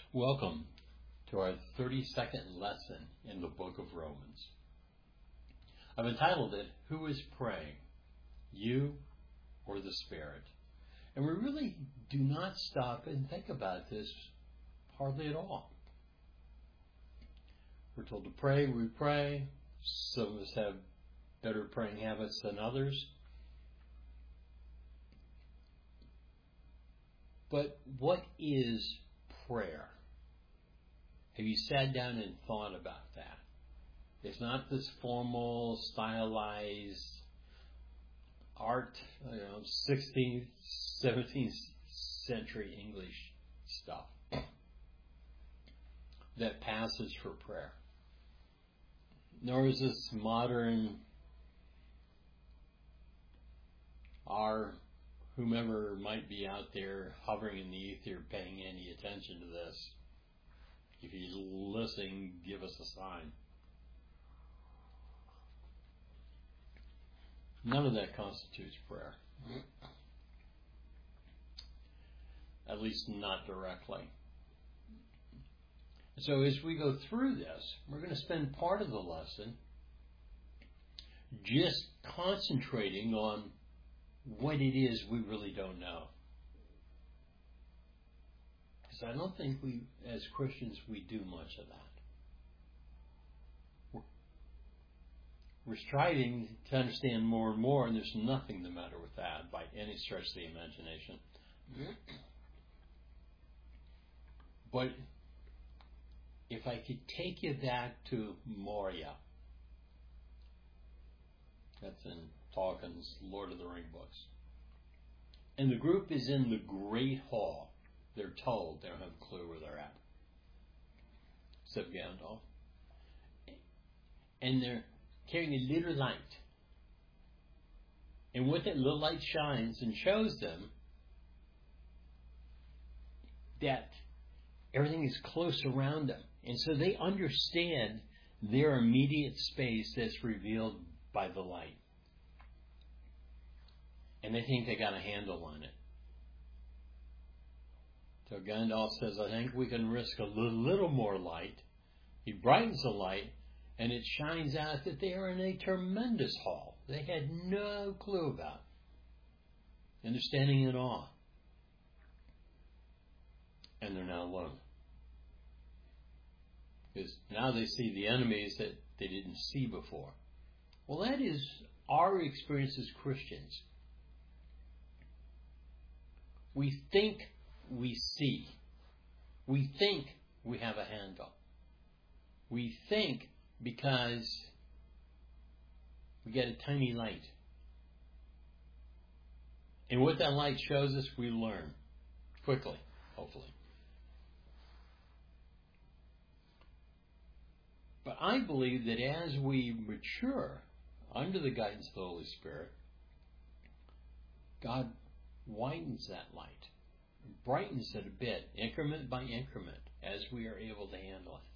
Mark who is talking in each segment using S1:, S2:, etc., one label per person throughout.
S1: Welcome to our 32nd lesson in the book of Romans. I've entitled it, Who is Praying, You or the Spirit? And we really do not stop and think about this hardly at all. We're told to pray, we pray. Some of us have better praying habits than others. But what is prayer? Have you sat down and thought about that? It's not this formal, stylized art, 16th, 17th century English stuff that passes for prayer. Nor is this modern, whomever might be out there hovering in the ether paying any attention to this. If he's listening, give us a sign. None of that constitutes prayer. At least not directly. So as we go through this, we're going to spend part of the lesson just concentrating on what it is we really don't know. Because I don't think we, as Christians, we do much of that. We're striving to understand more and more, and there's nothing the matter with that by any stretch of the imagination. But if I could take you back to Moria, that's in Tolkien's Lord of the Rings books, and the group is in the Great Hall. They're told, they don't have a clue where they're at, except Gandalf. And they're carrying a little light. And what that little light shines and shows them that everything is close around them. And so they understand their immediate space that's revealed by the light. And they think they got a handle on it. So Gandalf says, I think we can risk a little more light. He brightens the light, and it shines out that they are in a tremendous hall they had no clue about. And they're standing in awe. And they're now alone. Because now they see the enemies that they didn't see before. Well, that is our experience as Christians. We think we see. We think we have a handle. We think because we get a tiny light. And what that light shows us, we learn quickly, hopefully. But I believe that as we mature under the guidance of the Holy Spirit, God widens that light, brightens it a bit, increment by increment, as we are able to handle it.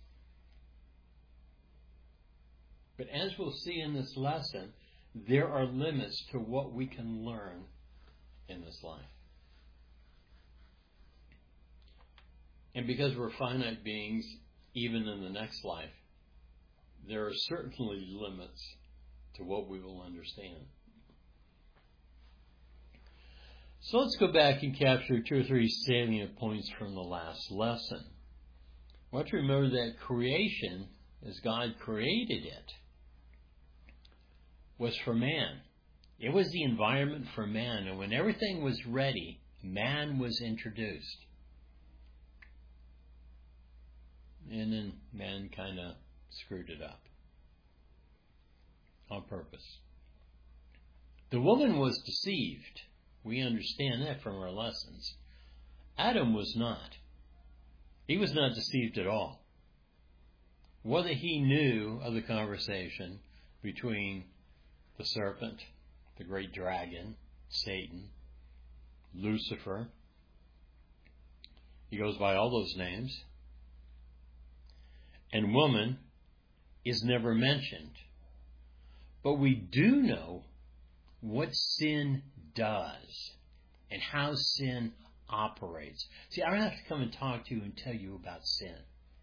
S1: But as we'll see in this lesson, there are limits to what we can learn in this life. And because we're finite beings, even in the next life, there are certainly limits to what we will understand. So let's go back and capture 2 or 3 salient points from the last lesson. I want to remember that creation, as God created it, was for man. It was the environment for man. And when everything was ready, man was introduced. And then man kind of screwed it up on purpose. The woman was deceived. We understand that from our lessons. Adam was not. He was not deceived at all. Whether he knew of the conversation between the serpent, the great dragon, Satan, Lucifer, he goes by all those names, and woman is never mentioned. But we do know what sin does and how sin operates. See, I don't have to come and talk to you and tell you about sin.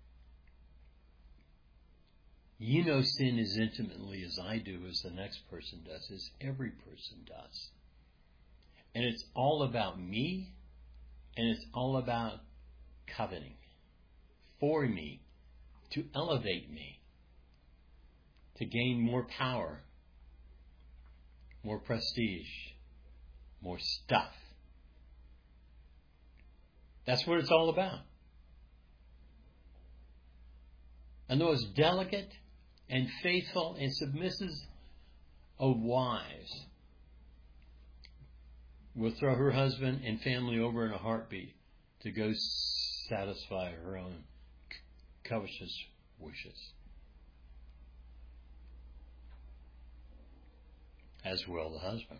S1: You know sin as intimately as I do, as the next person does, as every person does. And it's all about me, and it's all about coveting for me, to elevate me, to gain more power, more prestige, more stuff. That's what it's all about. And the most delicate and faithful and submissive of wives will throw her husband and family over in a heartbeat to go satisfy her own covetous wishes. As will the husband.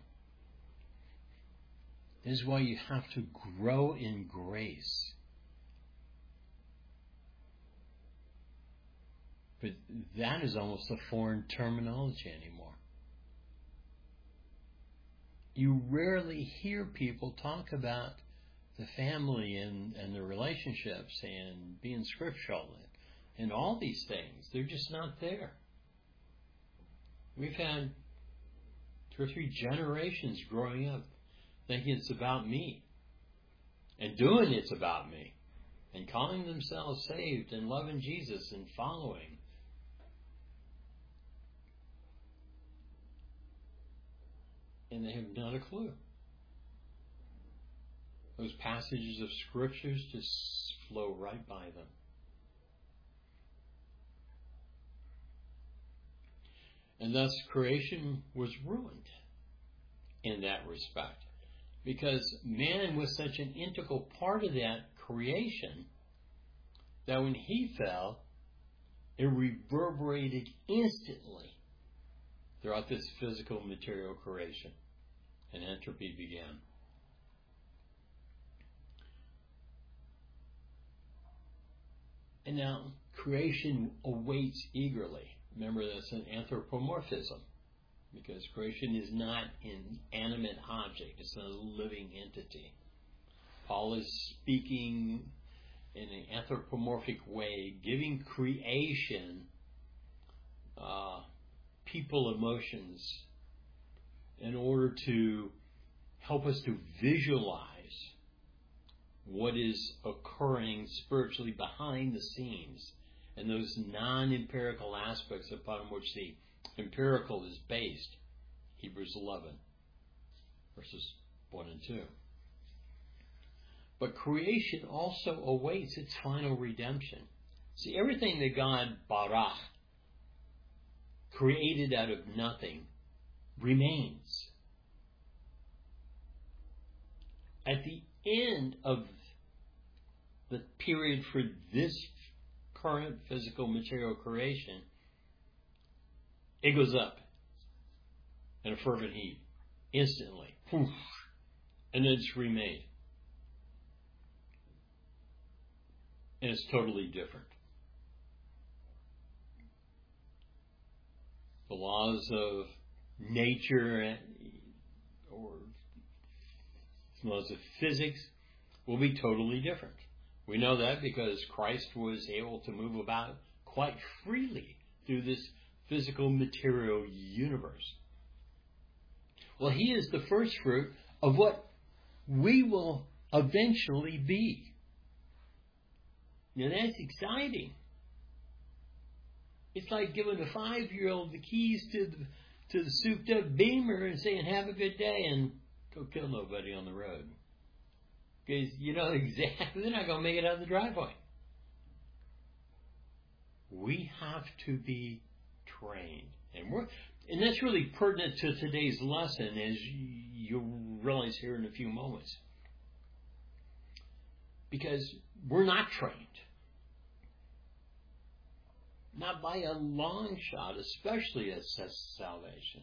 S1: This is why you have to grow in grace. But that is almost a foreign terminology anymore. You rarely hear people talk about the family and the relationships and being scriptural and all these things. They're just not there. We've had 2 or 3 generations growing up thinking it's about me and doing it's about me and calling themselves saved and loving Jesus and following. And they have not a clue. Those passages of scriptures just flow right by them. And thus creation was ruined in that respect. Because man was such an integral part of that creation that when he fell, it reverberated instantly throughout this physical material creation. And entropy began. And now creation awaits eagerly. Remember, that's an anthropomorphism, because creation is not an animate object. It's not a living entity. Paul is speaking in an anthropomorphic way, giving creation people emotions in order to help us to visualize what is occurring spiritually behind the scenes and those non-empirical aspects upon which the empirical is based. Hebrews 11, verses 1 and 2. But creation also awaits its final redemption. See, everything that God barach, created out of nothing, remains. At the end of the period for this current physical material creation, it goes up in a fervent heat, instantly, poof, and then it's remade. And it's totally different. The laws of nature or laws of physics will be totally different. We know that because Christ was able to move about quite freely through this physical material universe. Well, he is the first fruit of what we will eventually be. Now that's exciting. It's like giving a 5-year-old the keys to the souped up Beamer and saying, have a good day and go kill nobody on the road. Because you know exactly they're not going to make it out of the driveway. We have to be trained. And that's really pertinent to today's lesson, as you'll realize here in a few moments. Because we're not trained. Not by a long shot, especially at salvation.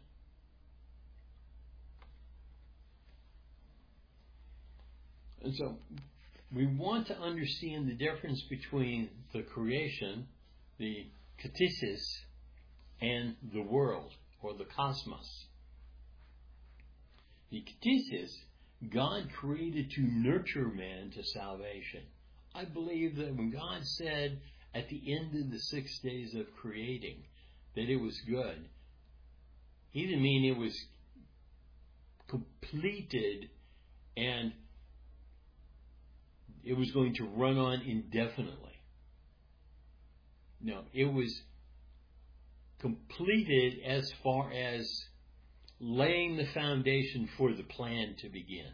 S1: And so we want to understand the difference between the creation, the ktisis, and the world, or the cosmos. The ktisis God created to nurture man to salvation. I believe that when God said at the end of the 6 days of creating that it was good, He didn't mean it was completed and it was going to run on indefinitely. No, it was completed as far as laying the foundation for the plan to begin.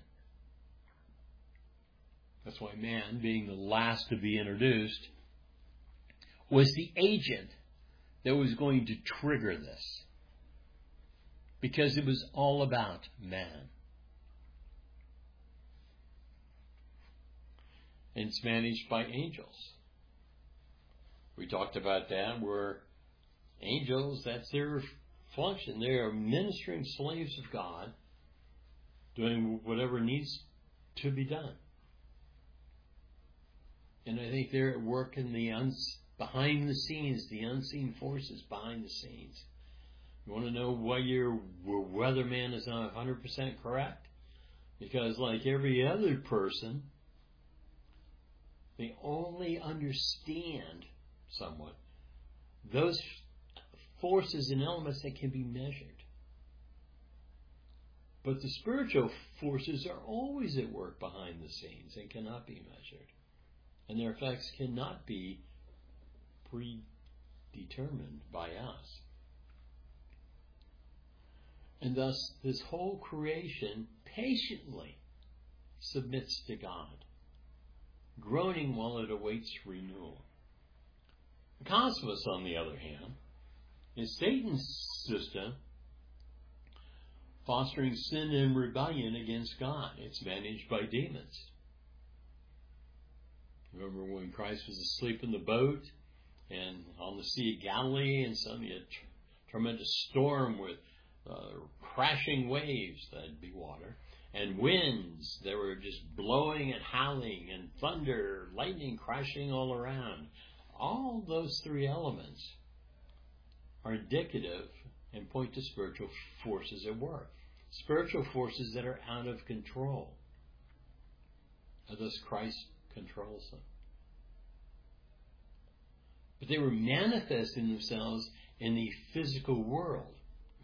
S1: That's why man, being the last to be introduced, was the agent that was going to trigger this. Because it was all about man. And it's managed by angels. We talked about that, where angels, that's their function. They are ministering slaves of God, doing whatever needs to be done. And I think they're at work in the behind the scenes, the unseen forces behind the scenes. You want to know why your weatherman is not 100% correct? Because like every other person, they only understand somewhat those forces and elements that can be measured. But the spiritual forces are always at work behind the scenes and cannot be measured. And their effects cannot be predetermined by us. And thus, this whole creation patiently submits to God, groaning while it awaits renewal. The cosmos, on the other hand, is Satan's system fostering sin and rebellion against God. It's managed by demons. Remember when Christ was asleep in the boat and on the Sea of Galilee, and suddenly a tremendous storm with crashing waves, that'd be water, and winds that were just blowing and howling, and thunder, lightning crashing all around. All those three elements are indicative and point to spiritual forces at work. Spiritual forces that are out of control. And thus Christ controls them. But they were manifesting themselves in the physical world.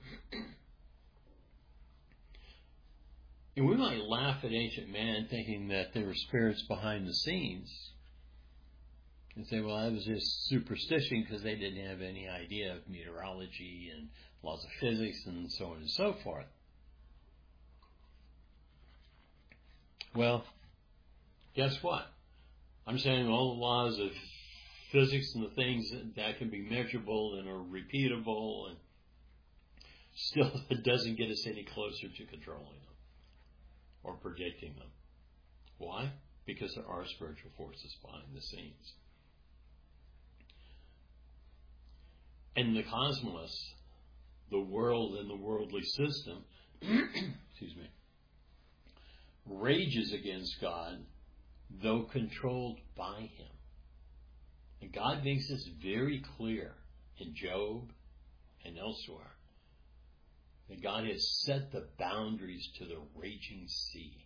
S1: And we might laugh at ancient man thinking that there were spirits behind the scenes and say, well, that was just superstition because they didn't have any idea of meteorology and laws of physics and so on and so forth. Well, guess what? I'm saying all the laws of physics and the things that can be measurable and are repeatable, and still it doesn't get us any closer to controlling them or predicting them. Why? Because there are spiritual forces behind the scenes. And the cosmos, the world and the worldly system, excuse me, rages against God, though controlled by Him. And God makes this very clear in Job and elsewhere, that God has set the boundaries to the raging sea.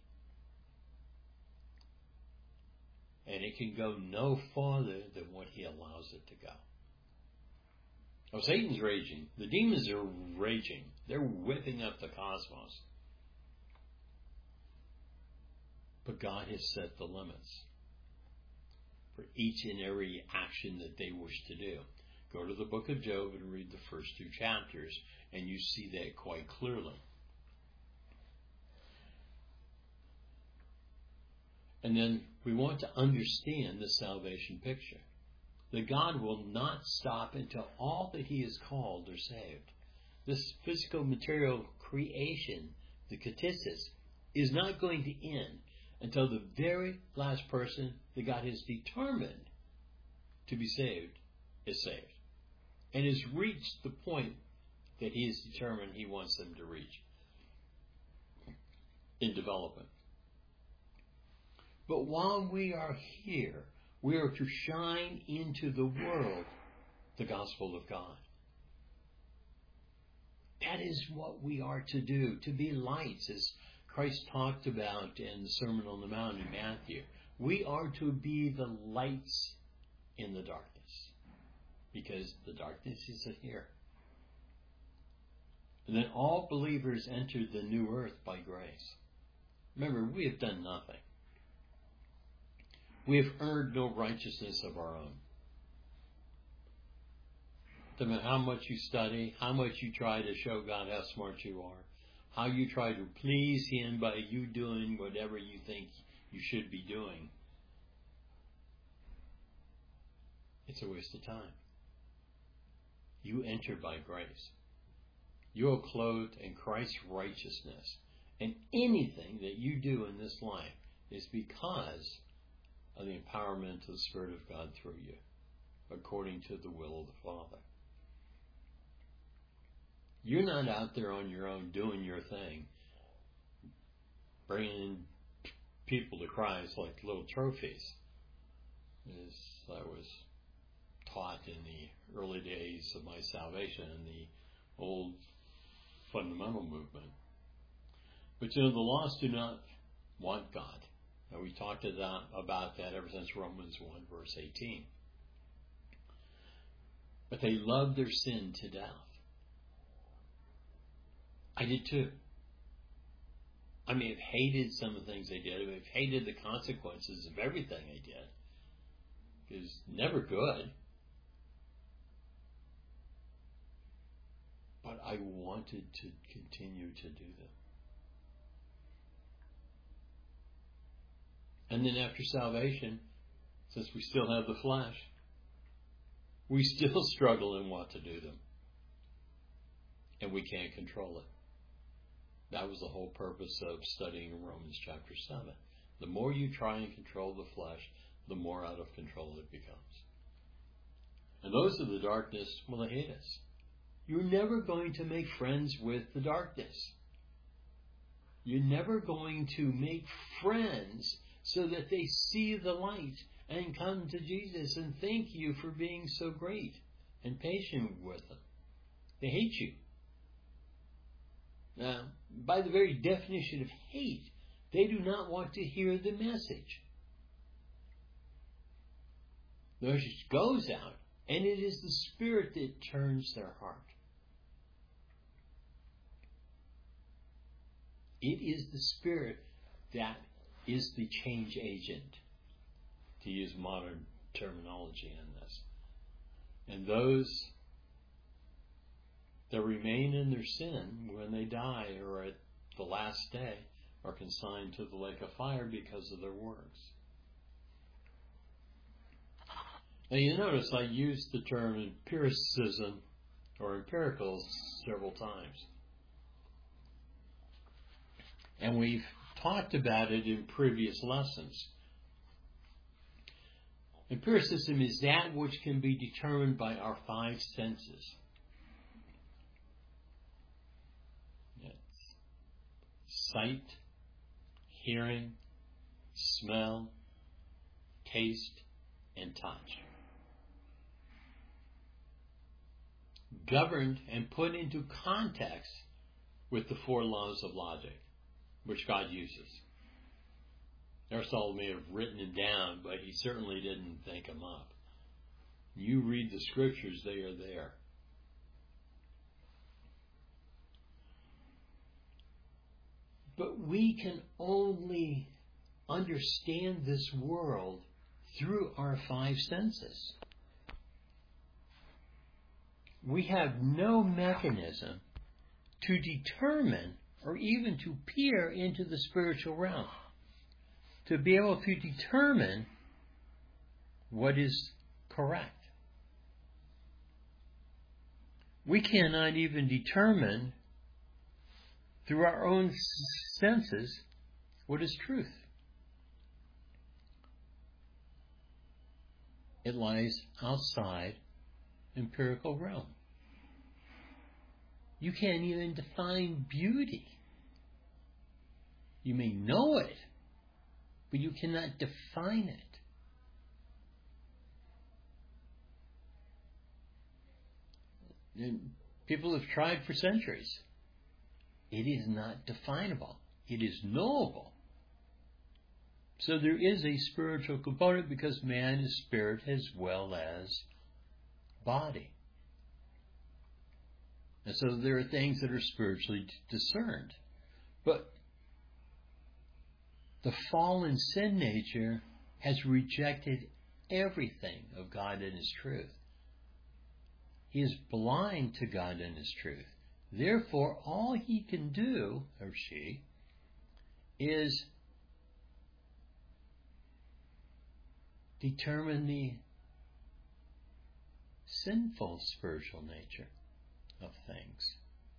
S1: And it can go no farther than what He allows it to go. Oh, Satan's raging. The demons are raging. They're whipping up the cosmos. But God has set the limits for each and every action that they wish to do. Go to the book of Job and read the first 2 chapters, and you see that quite clearly. And then we want to understand the salvation picture. That God will not stop until all that He has called are saved. This physical material creation, the katasis, is not going to end until the very last person that God has determined to be saved is saved. And has reached the point that He has determined He wants them to reach in development. But while we are here, we are to shine into the world the gospel of God. That is what we are to do, to be lights, as Christ talked about in the Sermon on the Mount in Matthew. We are to be the lights in the darkness, because the darkness is here. And then all believers entered the new earth by grace. Remember, we have done nothing. We have earned no righteousness of our own. No matter how much you study, how much you try to show God how smart you are, how you try to please Him by you doing whatever you think you should be doing, it's a waste of time. You enter by grace. You are clothed in Christ's righteousness. And anything that you do in this life is because of the empowerment of the Spirit of God through you, according to the will of the Father. You're not out there on your own doing your thing, bringing people to Christ like little trophies, as I was taught in the early days of my salvation in the old fundamental movement. But the lost do not want God. And we talked about that ever since Romans 1 verse 18. But they love their sin to death. I did too. I may have hated some of the things they did. I may have hated the consequences of everything I did. It was never good. But I wanted to continue to do them. And then after salvation, since we still have the flesh, we still struggle and want to do them. And we can't control it. That was the whole purpose of studying Romans chapter 7. The more you try and control the flesh, the more out of control it becomes. And those of the darkness, well, they hate us. You're never going to make friends with the darkness. You're never going to make friends so that they see the light and come to Jesus and thank you for being so great and patient with them. They hate you. Now, by the very definition of hate, they do not want to hear the message. The message goes out, and it is the Spirit that turns their heart. It is the Spirit that is the change agent, to use modern terminology in this. And those that remain in their sin when they die or at the last day are consigned to the lake of fire because of their works. Now you notice I used the term empiricism or empirical several times. And we've talked about it in previous lessons. Empiricism is that which can be determined by our five senses. Sight, hearing, smell, taste, and touch. Governed and put into context with the four laws of logic, which God uses. Aristotle may have written them down, but he certainly didn't think them up. You read the scriptures, they are there. But we can only understand this world through our five senses. We have no mechanism to determine or even to peer into the spiritual realm, to be able to determine what is correct. We cannot even determine through our own senses what is truth. It lies outside empirical realm. You can't even define beauty. You may know it, but you cannot define it. And people have tried for centuries. It is not definable. it is knowable. So there is a spiritual component because man is spirit as well as body. And so there are things that are spiritually discerned. But the fallen sin nature has rejected everything of God and His truth. He is blind to God and His truth. Therefore, all he can do, or she, is determine the sinful spiritual nature of things.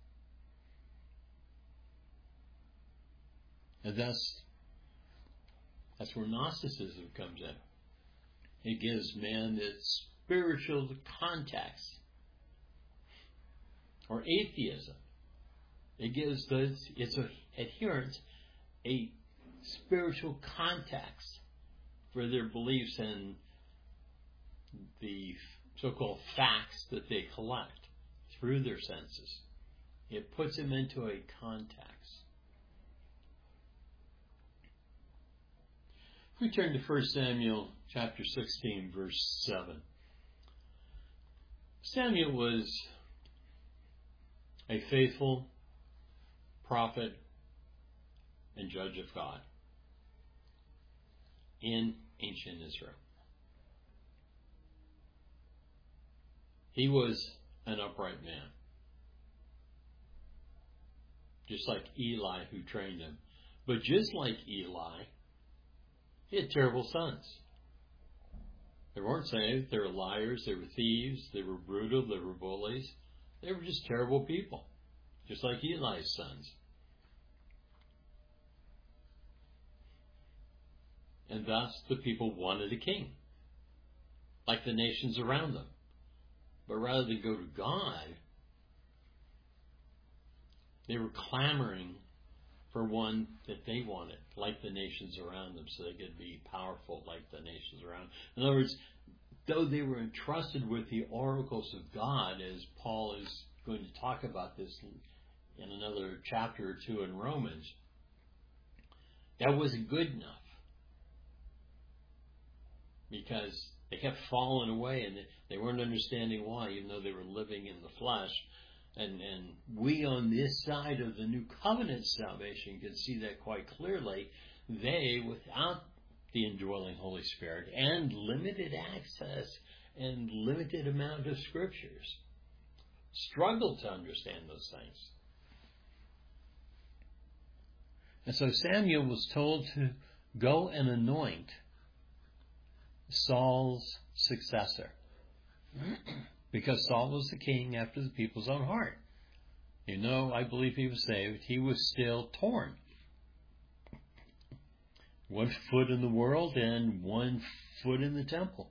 S1: And that's where Gnosticism comes in. It gives man its spiritual context. Or atheism. It gives its adherents a spiritual context for their beliefs and the so-called facts that they collect through their senses. It puts them into a context. If we turn to 1 Samuel chapter 16, verse 7. Samuel was a faithful prophet and judge of God in ancient Israel. He was an upright man, just like Eli who trained him. But just like Eli, he had terrible sons. They weren't saved. They were liars. They were thieves. They were brutal. They were bullies. They were just terrible people, just like Eli's sons. And thus the people wanted a king, like the nations around them. But rather than go to God, they were clamoring for one that they wanted, like the nations around them, so they could be powerful like the nations around them. In other words, though they were entrusted with the oracles of God, as Paul is going to talk about this in another chapter or two in Romans, that wasn't good enough. Because they kept falling away and they weren't understanding why, even though they were living in the flesh. And we on this side of the new covenant salvation can see that quite clearly. They, without the indwelling Holy Spirit and limited access and limited amount of scriptures, struggled to understand those things. And so Samuel was told to go and anoint Saul's successor, because Saul was the king after the people's own heart. You know, I believe he was saved. He was still torn. 1 foot in the world and 1 foot in the temple.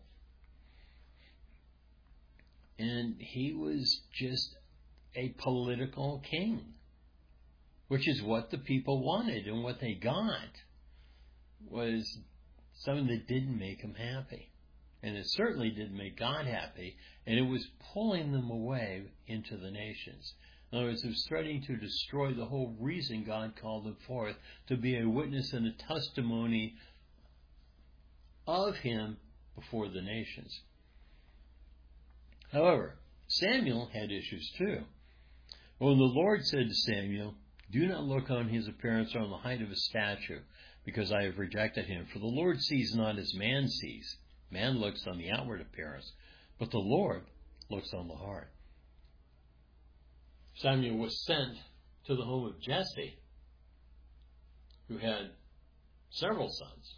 S1: And he was just a political king, which is what the people wanted, and what they got was something that didn't make them happy. And it certainly didn't make God happy, and it was pulling them away into the nations. In other words, it was starting to destroy the whole reason God called them forth, to be a witness and a testimony of Him before the nations. However, Samuel had issues too. When the Lord said to Samuel, "Do not look on his appearance or on the height of his stature, because I have rejected him. For the Lord sees not as man sees. Man looks on the outward appearance, but the Lord looks on the heart." Samuel was sent to the home of Jesse, who had several sons.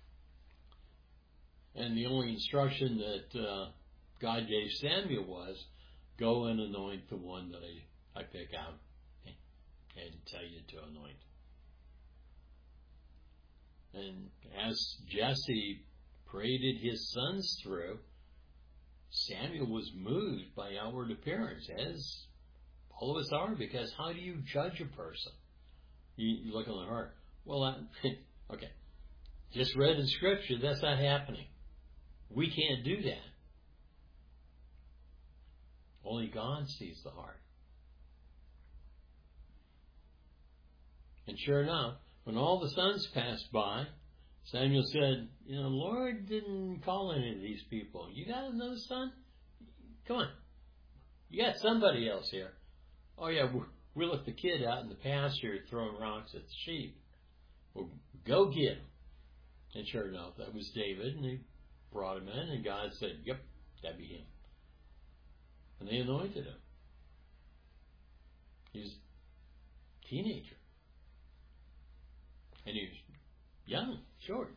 S1: And the only instruction that God gave Samuel was, go and anoint the one that I pick out and tell you to anoint. And as Jesse paraded his sons through, Samuel was moved by outward appearance, as all of us are, because how do you judge a person? You look on the heart. Well, okay. Just read in Scripture, that's not happening. We can't do that. Only God sees the heart. And sure enough, when all the sons passed by, Samuel said, the Lord didn't call any of these people. You got another son? Come on. You got somebody else here. Oh, yeah, we left the kid out in the pasture throwing rocks at the sheep. Well, go get him. And sure enough, that was David, and they brought him in, and God said, yep, that'd be him. And they anointed him. He was a teenager. And he was young, short.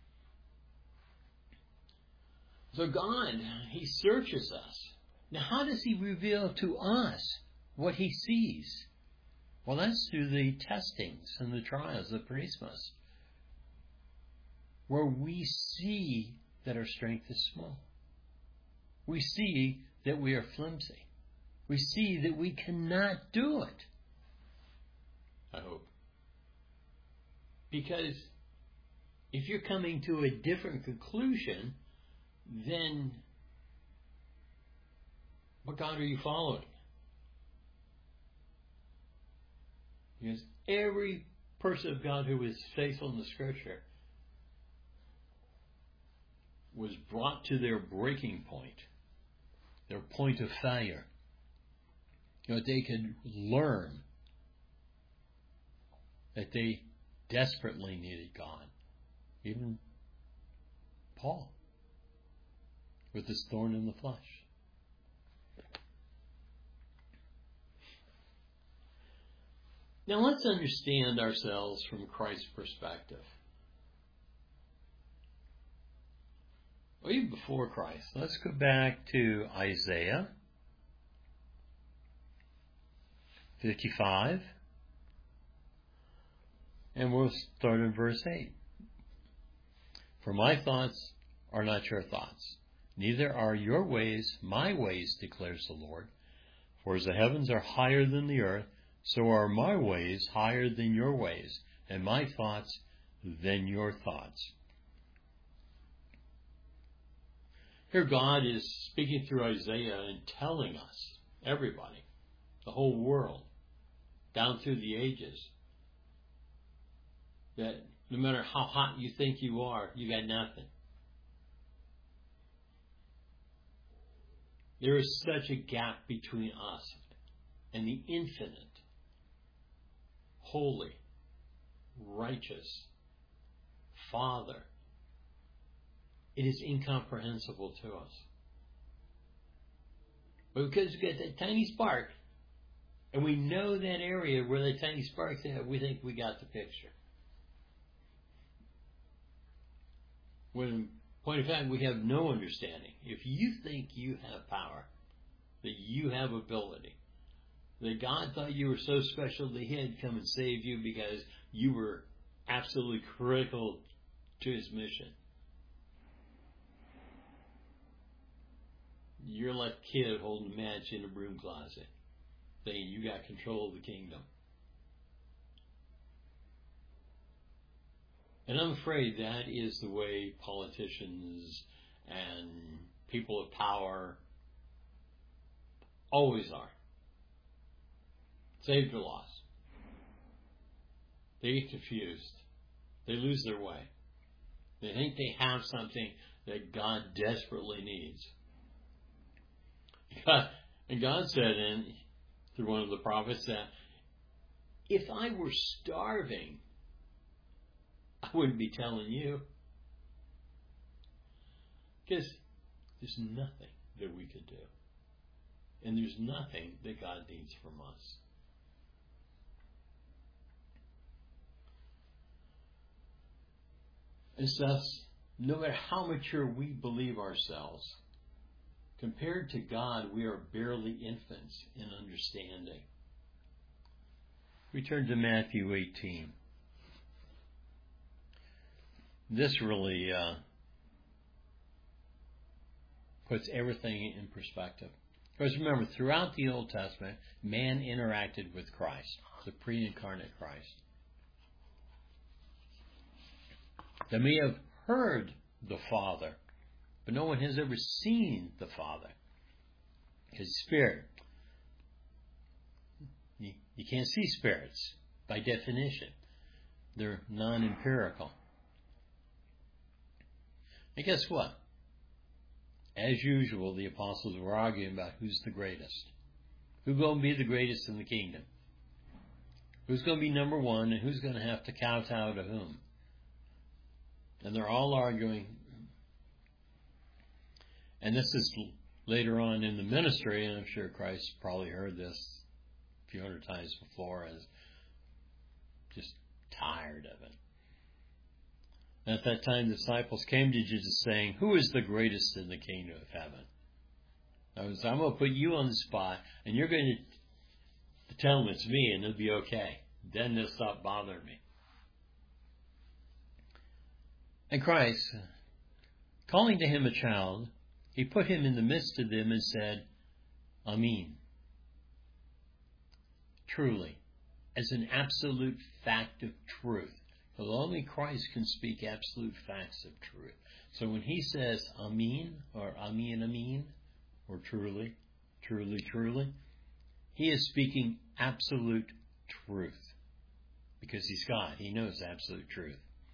S1: So God, He searches us. Now, how does He reveal to us what He sees? Well, that's through the testings and the trials of Prismas, where we see that our strength is small. We see that we are flimsy. We see that we cannot do it. I hope. Because if you're coming to a different conclusion, then what God are you following? Because every person of God who is faithful in the Scripture was brought to their breaking point, their point of failure. They could learn that they desperately needed God. Even Paul, with his thorn in the flesh. Now let's understand ourselves from Christ's perspective. Well, even before Christ, let's go back to Isaiah 55, and we'll start in verse 8. For my thoughts are not your thoughts, neither are your ways my ways, declares the Lord. For as the heavens are higher than the earth, so are my ways higher than your ways, and my thoughts than your thoughts. Here God is speaking through Isaiah and telling us, everybody, the whole world, down through the ages, that no matter how hot you think you are, you got nothing. There is such a gap between us and the infinite, holy, righteous Father. It is incomprehensible to us. But because we get that tiny spark, and we know that area where that tiny spark's at, we think we got the picture. When in point of fact, we have no understanding. If you think you have power, that you have ability, that God thought you were so special that He had to come and save you because you were absolutely critical to His mission, you're like a kid holding a match in a broom closet, thinking you got control of the kingdom. And I'm afraid that is the way politicians and people of power always are. Saved or lost. They get confused. They lose their way. They think they have something that God desperately needs. And God said through one of the prophets that if I were starving, I wouldn't be telling you. Because there's nothing that we could do. And there's nothing that God needs from us. And thus, no matter how mature we believe ourselves, compared to God, we are barely infants in understanding. We turn to Matthew 18. This really puts everything in perspective. Because remember, throughout the Old Testament, man interacted with Christ, the pre-incarnate Christ. They may have heard the Father, but no one has ever seen the Father. His Spirit. You can't see spirits. by definition. They're non-empirical. And guess what? As usual, the apostles were arguing about who's the greatest. Who's going to be the greatest in the kingdom? Who's going to be number one, and who's going to have to kowtow to whom? And they're all arguing. And this is later on in the ministry, and I'm sure Christ probably heard this a few hundred times before, and is just tired of it. And at that time, the disciples came to Jesus saying, "Who is the greatest in the kingdom of heaven?" I'm going to put you on the spot, and you're going to tell them it's me, and it'll be okay. Then they'll stop bothering me. And Christ, calling to him a child, he put him in the midst of them and said, Amen. Truly, as an absolute fact of truth. Because only Christ can speak absolute facts of truth. So when he says Amen, or Amen, or truly, truly, truly, he is speaking absolute truth. Because he's God. He knows absolute truth.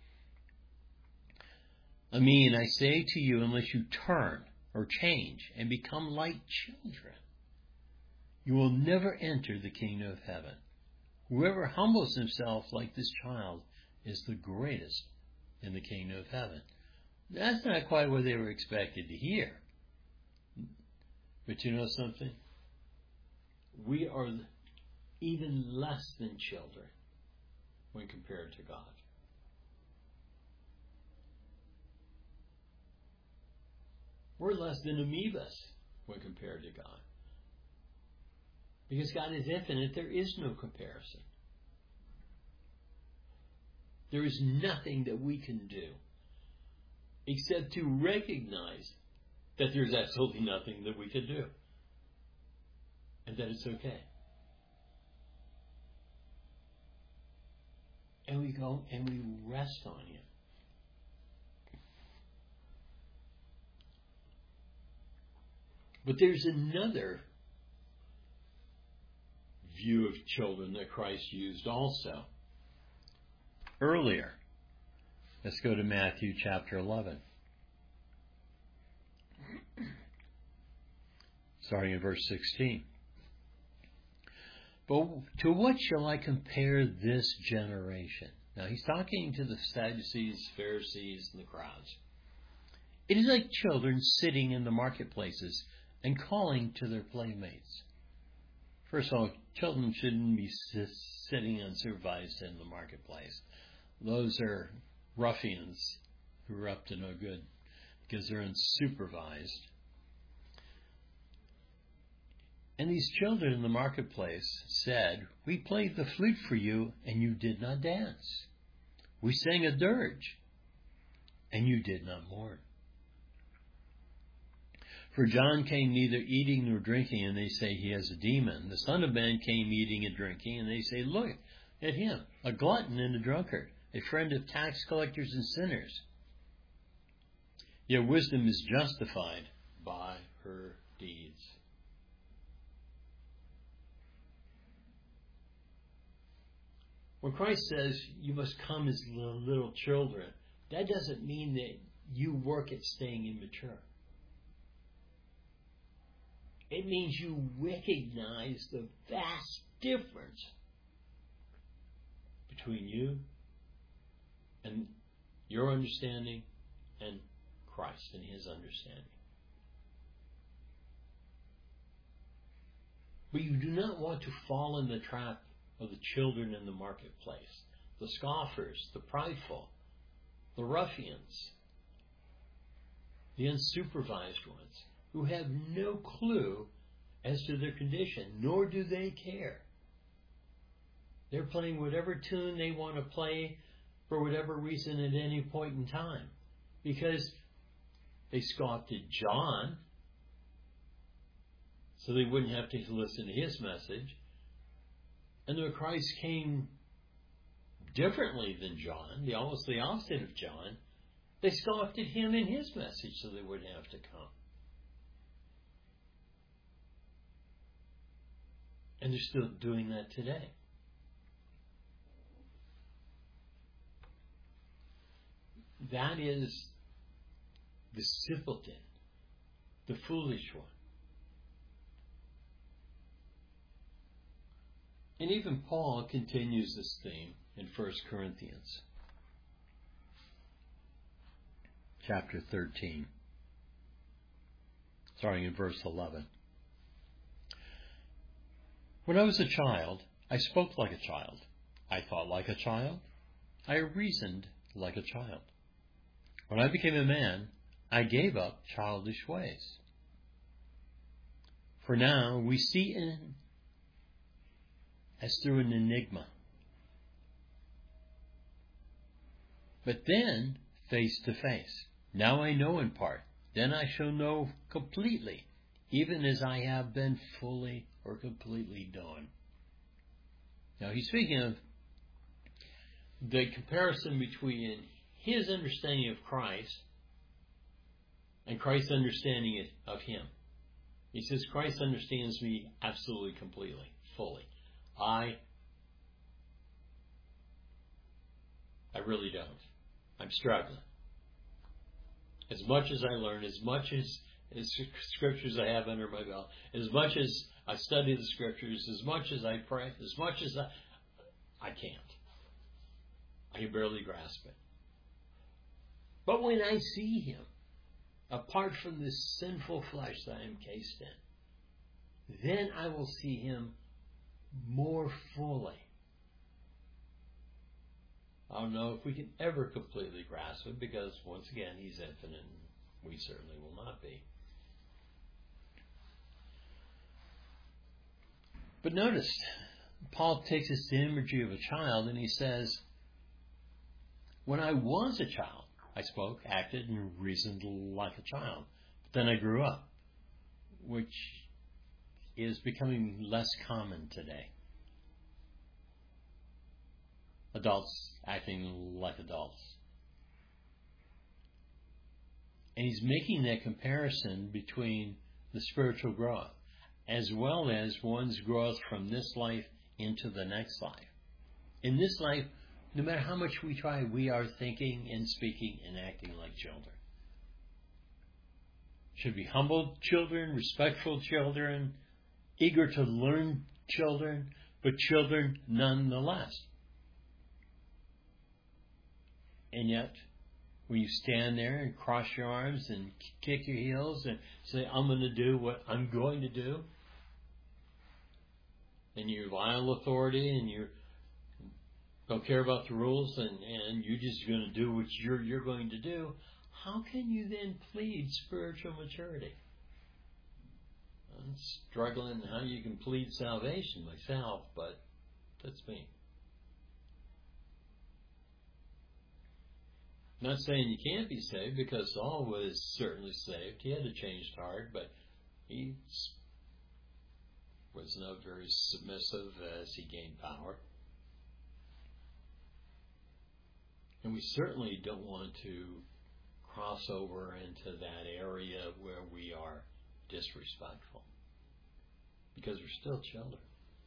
S1: Amen, I say to you, unless you turn or change and become like children, you will never enter the kingdom of heaven. Whoever humbles himself like this child is the greatest in the kingdom of heaven. That's not quite what they were expected to hear. But you know something? We are even less than children when compared to God. We're less than amoebas when compared to God. Because God is infinite, there is no comparison. There is nothing that we can do except to recognize that there's absolutely nothing that we can do. And that it's okay. And we go and we rest on Him. But there's another view of children that Christ used also. Earlier, let's go to Matthew chapter 11. Starting in verse 16. But to what shall I compare this generation? Now he's talking to the Sadducees, Pharisees, and the crowds. It is like children sitting in the marketplaces and calling to their playmates. First of all, children shouldn't be sitting unsupervised in the marketplace. Those are ruffians who are up to no good because they're unsupervised. And these children in the marketplace said, "We played the flute for you, and you did not dance. We sang a dirge, and you did not mourn. For John came neither eating nor drinking, and they say he has a demon. The Son of Man came eating and drinking, and they say, look at him, a glutton and a drunkard, a friend of tax collectors and sinners. Yet wisdom is justified by her deeds." When Christ says you must come as little children, that doesn't mean that you work at staying immature. It means you recognize the vast difference between you and your understanding and Christ and His understanding. But you do not want to fall in the trap of the children in the marketplace, the scoffers, the prideful, the ruffians, the unsupervised ones, who have no clue as to their condition, nor do they care. They're playing whatever tune they want to play for whatever reason at any point in time. Because they scoffed at John, so they wouldn't have to listen to his message. And though Christ came differently than John, almost the opposite of John, they scoffed at him and his message, so they wouldn't have to come. And they're still doing that today. That is the simpleton, the foolish one. And even Paul continues this theme in 1 Corinthians chapter 13, starting in verse 11. When I was a child, I spoke like a child. I thought like a child. I reasoned like a child. When I became a man, I gave up childish ways. For now we see as through an enigma. But then, face to face. Now I know in part. Then I shall know completely, even as I have been fully or completely known. Now he's speaking of the comparison between his understanding of Christ and Christ's understanding of him. He says, Christ understands me absolutely, completely, fully. I really don't. I'm struggling. As much as I learn, as much as scriptures I have under my belt, as much as I study the scriptures, as much as I pray, as much as I can't. I can barely grasp it. But when I see him, apart from this sinful flesh that I am cased in, then I will see him more fully. I don't know if we can ever completely grasp it, because once again, he's infinite and we certainly will not be. But notice, Paul takes this imagery of a child and he says, when I was a child, I spoke, acted, and reasoned like a child. But then I grew up, which is becoming less common today. Adults acting like adults. And he's making that comparison between the spiritual growth as well as one's growth from this life into the next life. In this life, no matter how much we try, we are thinking and speaking and acting like children. Should be humble children, respectful children, eager to learn children, but children nonetheless. And yet, when you stand there and cross your arms and kick your heels and say, I'm going to do what I'm going to do, and you violate authority and you don't care about the rules and you're just going to do what you're going to do, how can you then plead spiritual maturity? I'm struggling how you can plead salvation myself, but that's me. Not saying you can't be saved, because Saul was certainly saved. He had a changed heart, but he was not very submissive as he gained power. And we certainly don't want to cross over into that area where we are disrespectful, because we're still children.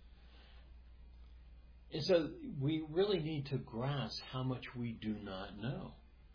S1: And so we really need to grasp how much we do not know.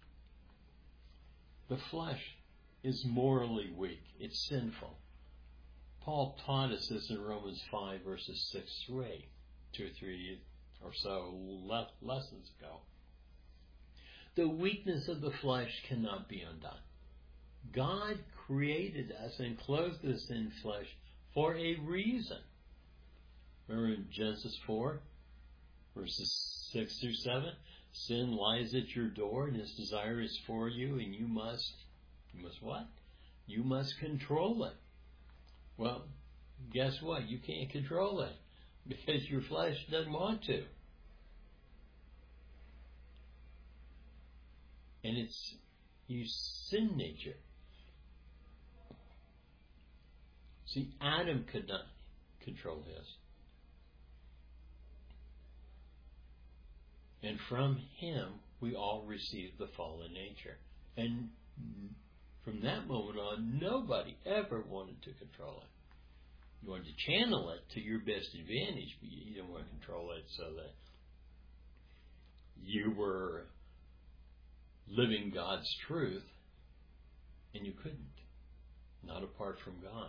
S1: The flesh is morally weak. It's sinful. Paul taught us this in Romans 5, verses 6 through 8, 2 or 3 or so lessons ago. The weakness of the flesh cannot be undone. God created us and clothed us in flesh for a reason. Remember in Genesis 4, verses 6 through 7? Sin lies at your door and its desire is for you, and you must what? You must control it. Well, guess what? You can't control it because your flesh doesn't want to. And it's your sin nature. See, Adam could not control his. And from him, we all received the fallen nature. And from that moment on, nobody ever wanted to control it. You wanted to channel it to your best advantage, but you didn't want to control it so that you were living God's truth, and you couldn't. Not apart from God.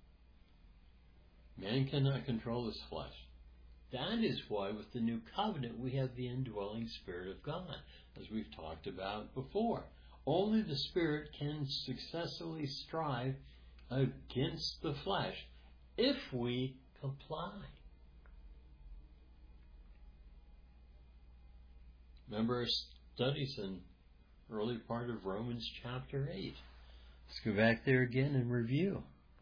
S1: Man cannot control his flesh. That is why with the new covenant we have the indwelling Spirit of God, as we've talked about before. Only the Spirit can successfully strive against the flesh if we comply. Remember our studies in early part of Romans chapter 8. Let's go back there again and review.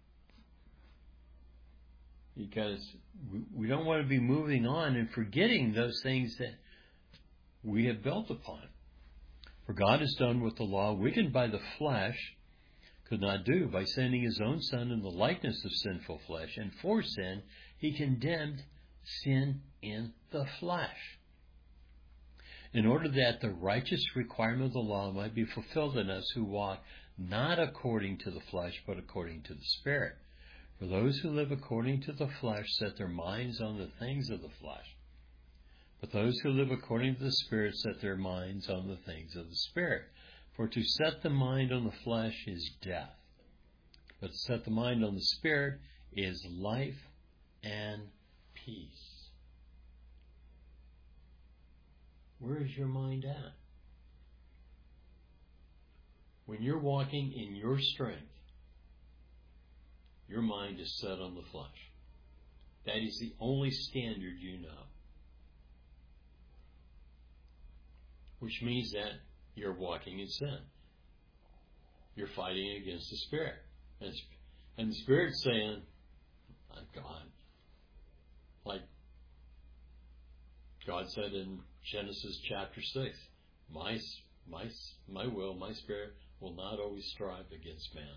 S1: Because we don't want to be moving on and forgetting those things that we have built upon. For God has done what the law, weakened by the flesh, could not do. By sending his own Son in the likeness of sinful flesh, and for sin, he condemned sin in the flesh, in order that the righteous requirement of the law might be fulfilled in us who walk not according to the flesh, but according to the Spirit. For those who live according to the flesh set their minds on the things of the flesh. But those who live according to the Spirit set their minds on the things of the Spirit. For to set the mind on the flesh is death, but to set the mind on the Spirit is life and peace. Where is your mind at? When you're walking in your strength, your mind is set on the flesh. That is the only standard you know. Which means that you're walking in sin. You're fighting against the Spirit. And the Spirit's saying, I'm God. Like God said in Genesis chapter 6, my will, my Spirit will not always strive against man.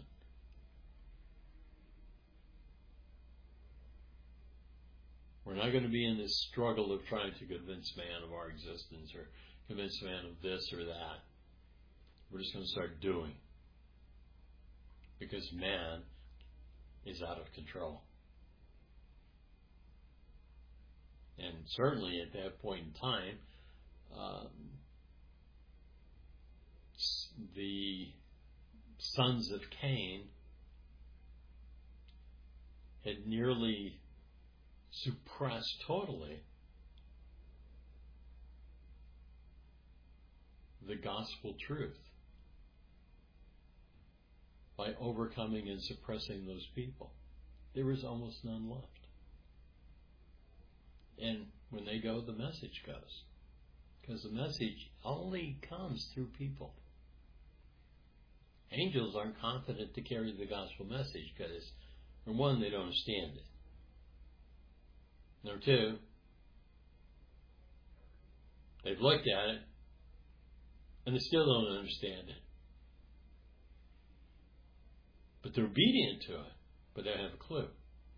S1: We're not going to be in this struggle of trying to convince man of our existence or convince man of this or that. We're just going to start doing. Because man is out of control. And certainly at that point in time, the sons of Cain had nearly suppressed totally the gospel truth by overcoming and suppressing those people. There was almost none left. And when they go, the message goes. Because the message only comes through people. Angels aren't confident to carry the gospel message because, for one, they don't understand it. Number two, they've looked at it and they still don't understand it. But they're obedient to it, but they don't have a clue.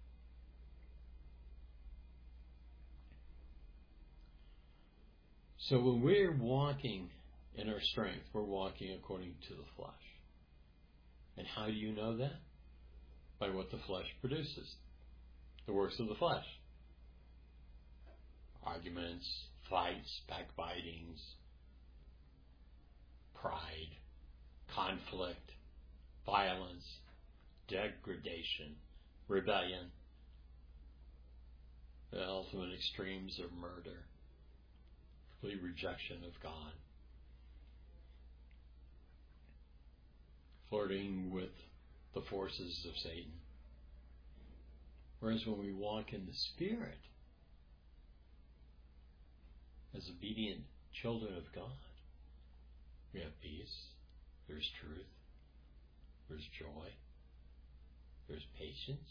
S1: So when we're walking in our strength, we're walking according to the flesh. And how do you know that? By what the flesh produces. The works of the flesh. Arguments, fights, backbitings, pride, conflict, violence, degradation, rebellion, the ultimate extremes of murder, complete rejection of God, flirting with the forces of Satan. Whereas when we walk in the Spirit, as obedient children of God, we have peace, there's truth, there's joy, there's patience.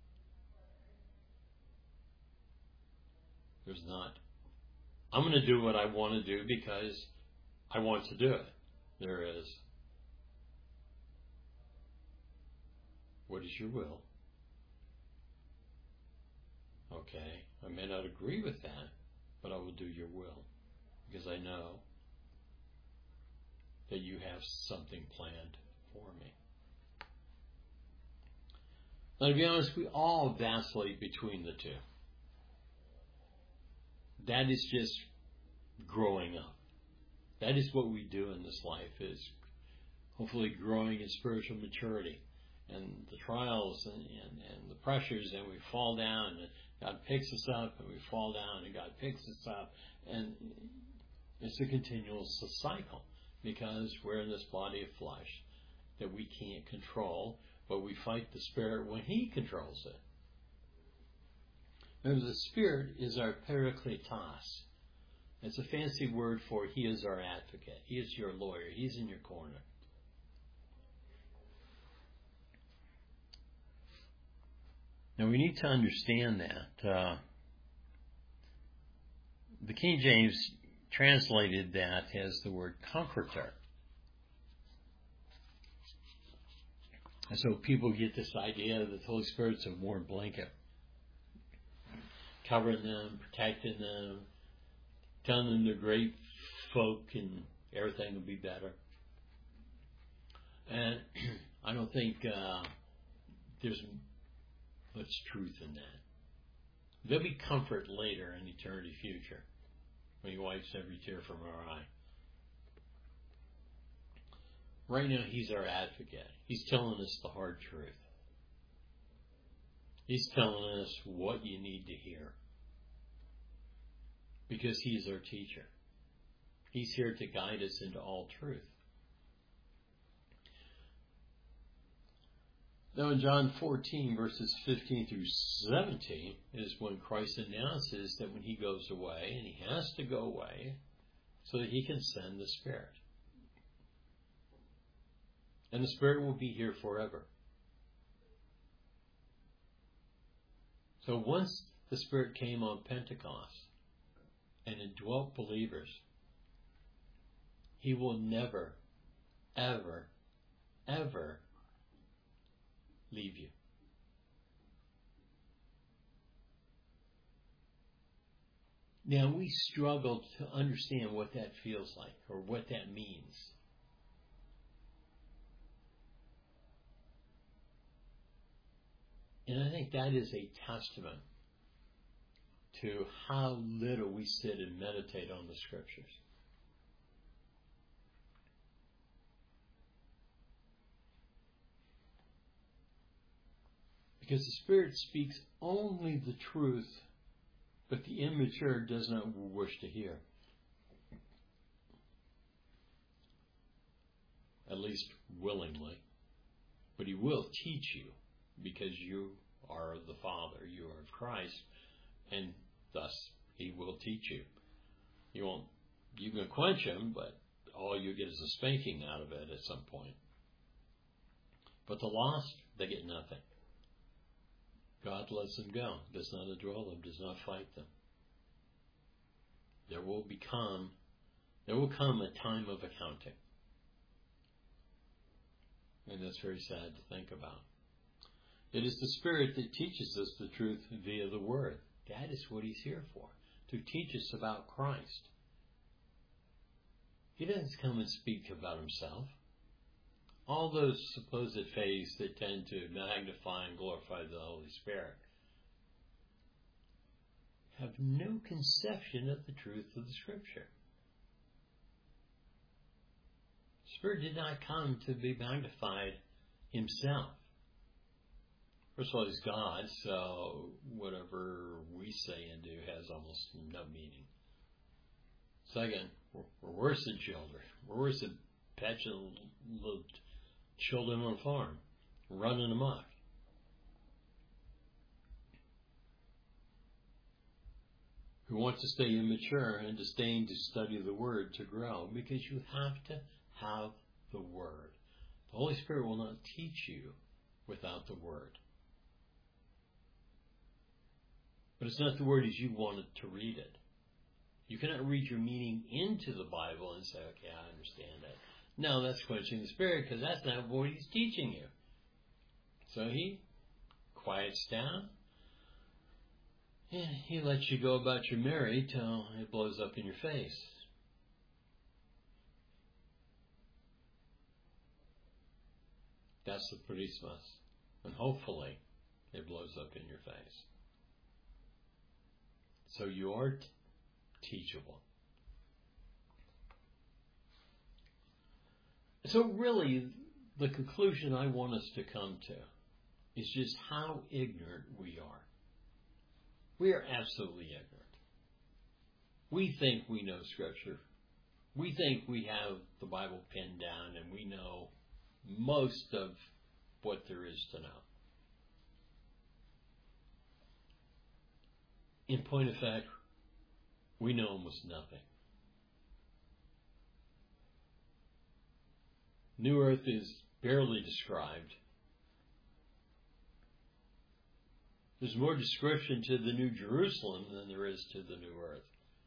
S1: There's not, I'm going to do what I want to do because I want to do it. There is, what is your will? Okay, I may not agree with that, but I will do your will because I know that you have something planned for me. Now, to be honest, we all vacillate between the two. That is just growing up. That is what we do in this life, is hopefully growing in spiritual maturity. And the trials and the pressures, and we fall down, and God picks us up, and we fall down, and God picks us up. And it's a continual cycle, because we're in this body of flesh that we can't control, but we fight the Spirit when He controls it. Remember, the Spirit is our parakletos. It's a fancy word for He is our advocate. He is your lawyer. He's in your corner. Now we need to understand that. The King James translated that as the word comforter. And so people get this idea that the Holy Spirit's a warm blanket, covering them, protecting them, telling them they're great folk and everything will be better. And I don't think there's much truth in that. There'll be comfort later in eternity future, when He wipes every tear from our eye. Right now, He's our advocate. He's telling us the hard truth. He's telling us what you need to hear, because He's our teacher. He's here to guide us into all truth. Now in John 14, verses 15 through 17, is when Christ announces that when He goes away, and He has to go away, so that He can send the Spirit. And the Spirit will be here forever. So once the Spirit came on Pentecost and indwelt believers, He will never, ever, ever leave you. Now, we struggle to understand what that feels like, or what that means. And I think that is a testament to how little we sit and meditate on the Scriptures. Because the Spirit speaks only the truth, but the immature does not wish to hear. At least willingly. But He will teach you, because you are of the Father, you are of Christ, and thus He will teach you. You can quench Him, but all you get is a spanking out of it at some point. But the lost, they get nothing. God lets them go, does not indwell them, does not fight them. There will come a time of accounting. And that's very sad to think about. It is the Spirit that teaches us the truth via the Word. That is what He's here for, to teach us about Christ. He doesn't come and speak about Himself. All those supposed faiths that tend to magnify and glorify the Holy Spirit have no conception of the truth of the Scripture. The Spirit did not come to be magnified Himself. First of all, He's God, so whatever we say and do has almost no meaning. Second, we're worse than children. We're worse than petulant children on a farm, running amok. Who wants to stay immature and disdain to study the Word to grow, because you have to have the Word. The Holy Spirit will not teach you without the Word. But it's not the Word as you wanted to read it. You cannot read your meaning into the Bible and say, okay, I understand that. No, that's quenching the Spirit, because that's not what He's teaching you. So He quiets down, and He lets you go about your merry till it blows up in your face. That's the perismas. And hopefully it blows up in your face. So you are teachable. So really, the conclusion I want us to come to is just how ignorant we are. We are absolutely ignorant. We think we know Scripture. We think we have the Bible pinned down and we know most of what there is to know. In point of fact, we know almost nothing. New Earth is barely described. There's more description to the New Jerusalem than there is to the New Earth.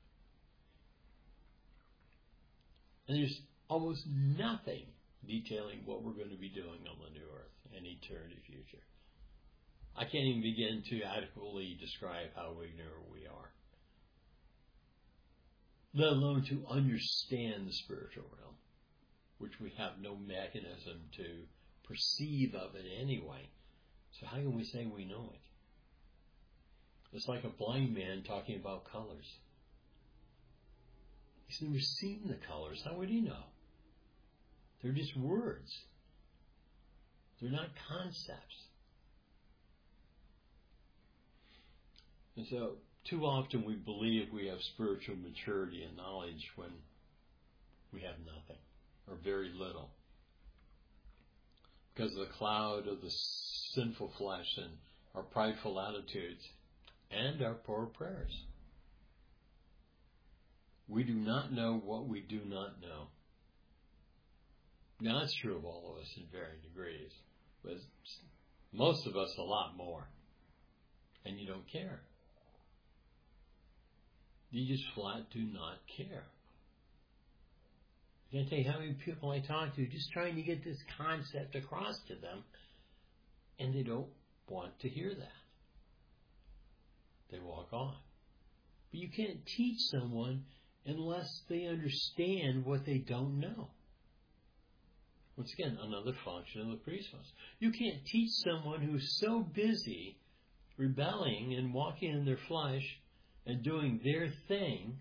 S1: And there's almost nothing detailing what we're going to be doing on the New Earth and eternity future. I can't even begin to adequately describe how ignorant we are, let alone to understand the spiritual realm, which we have no mechanism to perceive of it anyway. So how can we say we know it? It's like a blind man talking about colors. He's never seen the colors. How would he know? They're just words. They're not concepts. And so, too often we believe we have spiritual maturity and knowledge when we have nothing, or very little. Because of the cloud of the sinful flesh and our prideful attitudes and our poor prayers. We do not know what we do not know. Now, that's true of all of us in varying degrees, but most of us a lot more. And you don't care. You just flat do not care. I can't tell you how many people I talk to just trying to get this concept across to them, and they don't want to hear that. They walk on. But you can't teach someone unless they understand what they don't know. Once again, another function of the priesthood. You can't teach someone who's so busy rebelling and walking in their flesh and doing their thing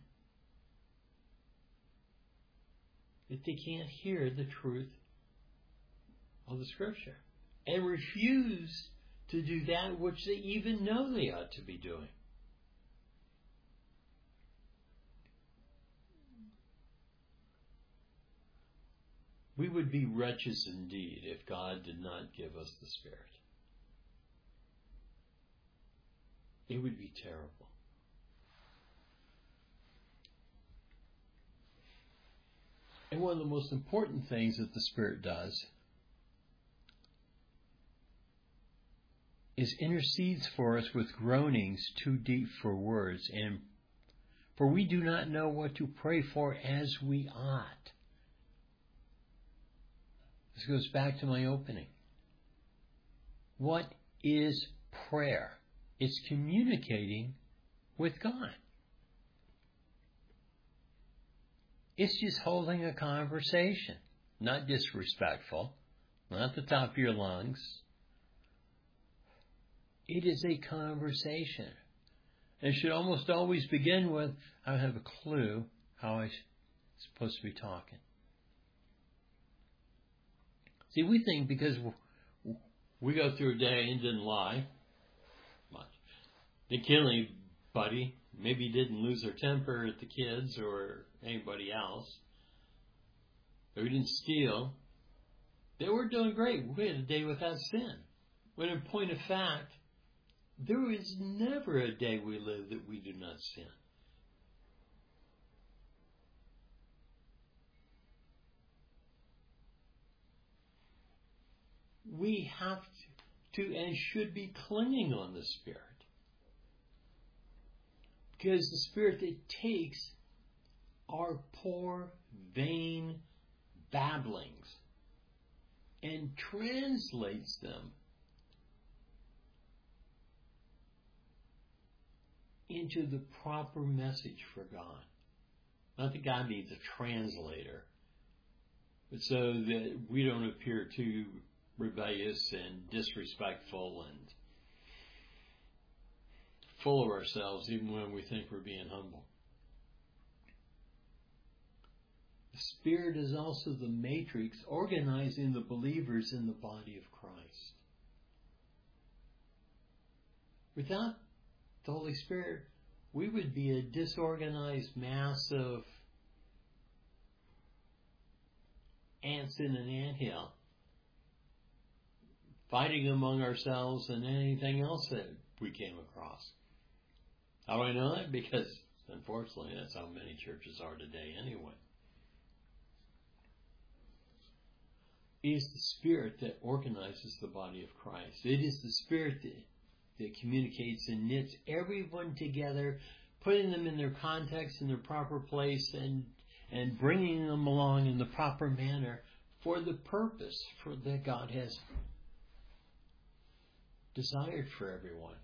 S1: that they can't hear the truth of the Scripture and refuse to do that which they even know they ought to be doing. We would be wretches indeed if God did not give us the Spirit. It would be terrible. And one of the most important things that the Spirit does is intercedes for us with groanings too deep for words, and for we do not know what to pray for as we ought. This goes back to my opening. What is prayer? It's communicating with God. It's just holding a conversation, not disrespectful, not at the top of your lungs. It is a conversation. And it should almost always begin with, I don't have a clue how I'm supposed to be talking. See, we think because we go through a day and didn't lie much, didn't kill anybody, maybe didn't lose their temper at the kids or anybody else, or we didn't steal, they were doing great. We had a day without sin. When in point of fact, there is never a day we live that we do not sin. We have to and should be clinging on the Spirit. Because the Spirit that takes our poor, vain babblings and translates them into the proper message for God. Not that God needs a translator, but so that we don't appear too rebellious and disrespectful and full of ourselves even when we think we're being humble. The Spirit is also the matrix organizing the believers in the body of Christ. Without the Holy Spirit, we would be a disorganized mass of ants in an anthill, fighting among ourselves and anything else that we came across. How do I know that? Because, unfortunately, that's how many churches are today anyway. It is the Spirit that organizes the body of Christ. It is the Spirit that communicates and knits everyone together, putting them in their context, in their proper place, and bringing them along in the proper manner for the purpose that God has desired for everyone.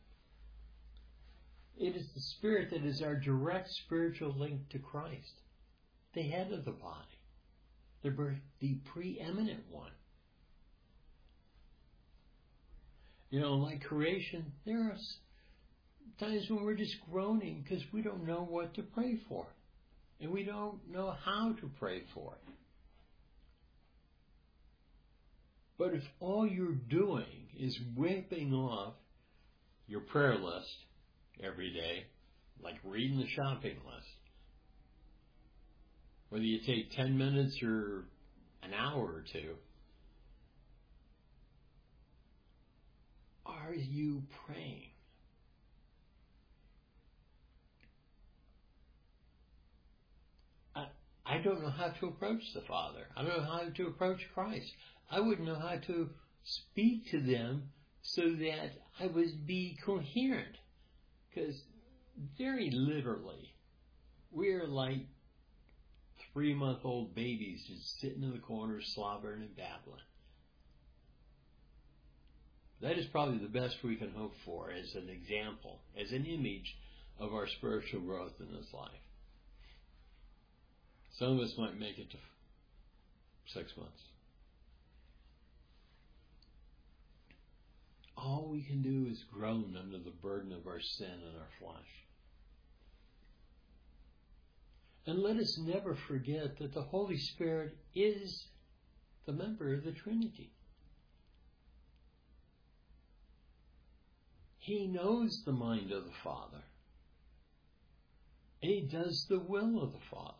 S1: It is the Spirit that is our direct spiritual link to Christ, the head of the body, the preeminent one. Like creation, there are times when we're just groaning because we don't know what to pray for. And we don't know how to pray for it. But if all you're doing is whipping off your prayer list every day, like reading the shopping list, whether you take 10 minutes or an hour or two, are you praying? I don't know how to approach the Father. I don't know how to approach Christ. I wouldn't know how to speak to them so that I would be coherent. Because very literally, we're like 3-month-old babies just sitting in the corner slobbering and babbling. That is probably the best we can hope for as an example, as an image of our spiritual growth in this life. Some of us might make it to 6 months. All we can do is groan under the burden of our sin and our flesh. And let us never forget that the Holy Spirit is the member of the Trinity. He knows the mind of the Father. And He does the will of the Father.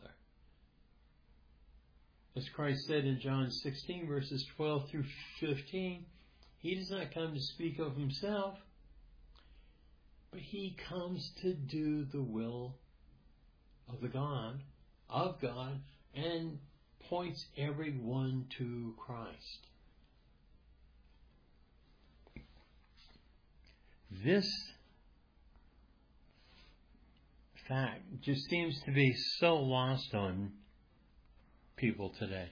S1: As Christ said in John 16, verses 12 through 15, He does not come to speak of Himself, but He comes to do the will of God, and points everyone to Christ. This fact just seems to be so lost on people today.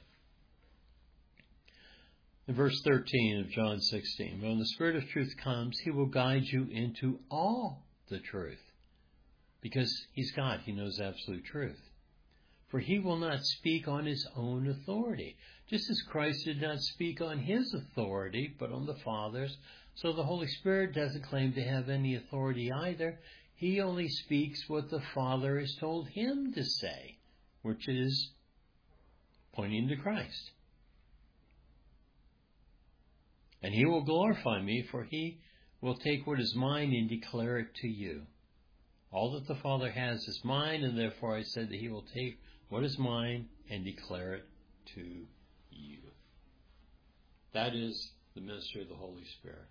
S1: In verse 13 of John 16, when the Spirit of truth comes, He will guide you into all the truth. Because He's God, He knows absolute truth. For He will not speak on His own authority, just as Christ did not speak on His authority, but on the Father's. So the Holy Spirit doesn't claim to have any authority either. He only speaks what the Father has told Him to say, which is pointing to Christ. And He will glorify me, for He will take what is mine and declare it to you. All that the Father has is mine, and therefore I said that He will take what is mine and declare it to you. That is the ministry of the Holy Spirit.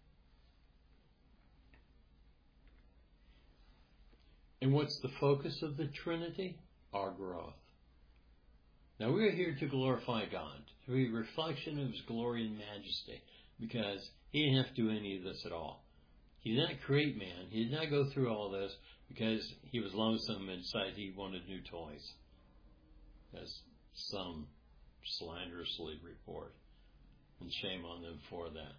S1: And what's the focus of the Trinity? Our growth. Now we are here to glorify God, to be a reflection of His glory and majesty, because He didn't have to do any of this at all. He did not create man. He did not go through all this because He was lonesome and decided He wanted new toys, as some slanderously report, and shame on them for that.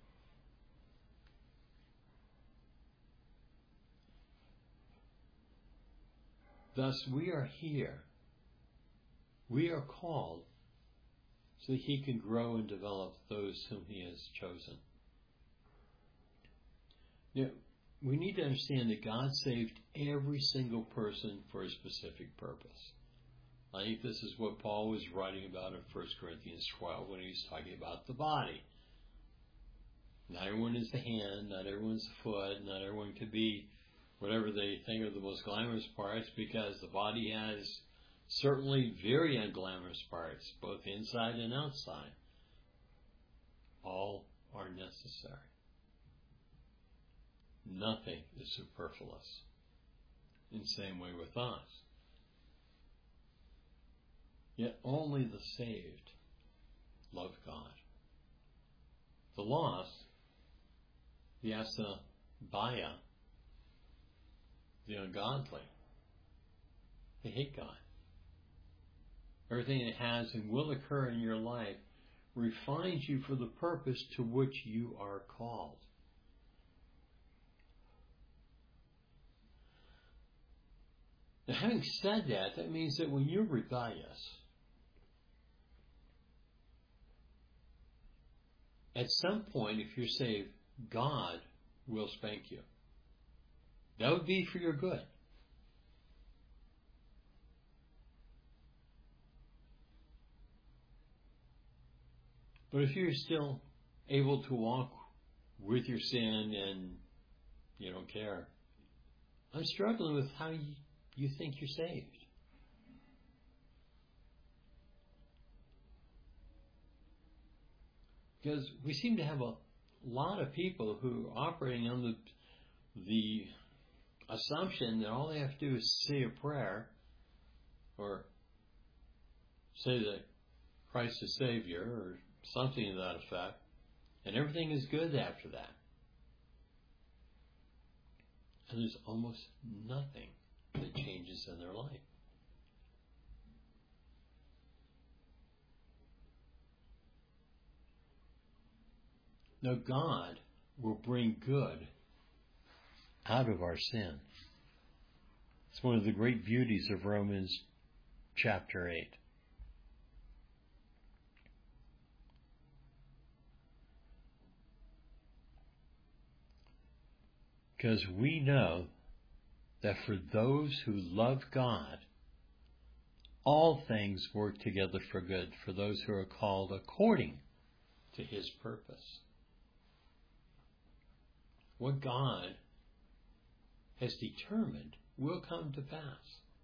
S1: Thus, we are here. We are called so that He can grow and develop those whom He has chosen. Now, we need to understand that God saved every single person for a specific purpose. I think this is what Paul was writing about in 1 Corinthians 12 when he was talking about the body. Not everyone is the hand, not everyone's the foot, not everyone could be whatever they think are the most glamorous parts, because the body has certainly very unglamorous parts, both inside and outside. All are necessary. Nothing is superfluous. In the same way with us. Yet only the saved love God. The lost, the asabaya, the ungodly, they hate God. Everything that has and will occur in your life refines you for the purpose to which you are called. Now, having said that, that means that when you're rebellious, at some point, if you're saved, God will spank you. That would be for your good. But if you're still able to walk with your sin and you don't care, I'm struggling with how you think you're saved. Because we seem to have a lot of people who are operating on the assumption that all they have to do is say a prayer or say that Christ is Savior or something to that effect, and everything is good after that. And there's almost nothing that changes in their life. Now, God will bring good out of our sin. It's one of the great beauties of Romans chapter 8. Because we know that for those who love God, all things work together for good, for those who are called according to His purpose. What God has determined will come to pass.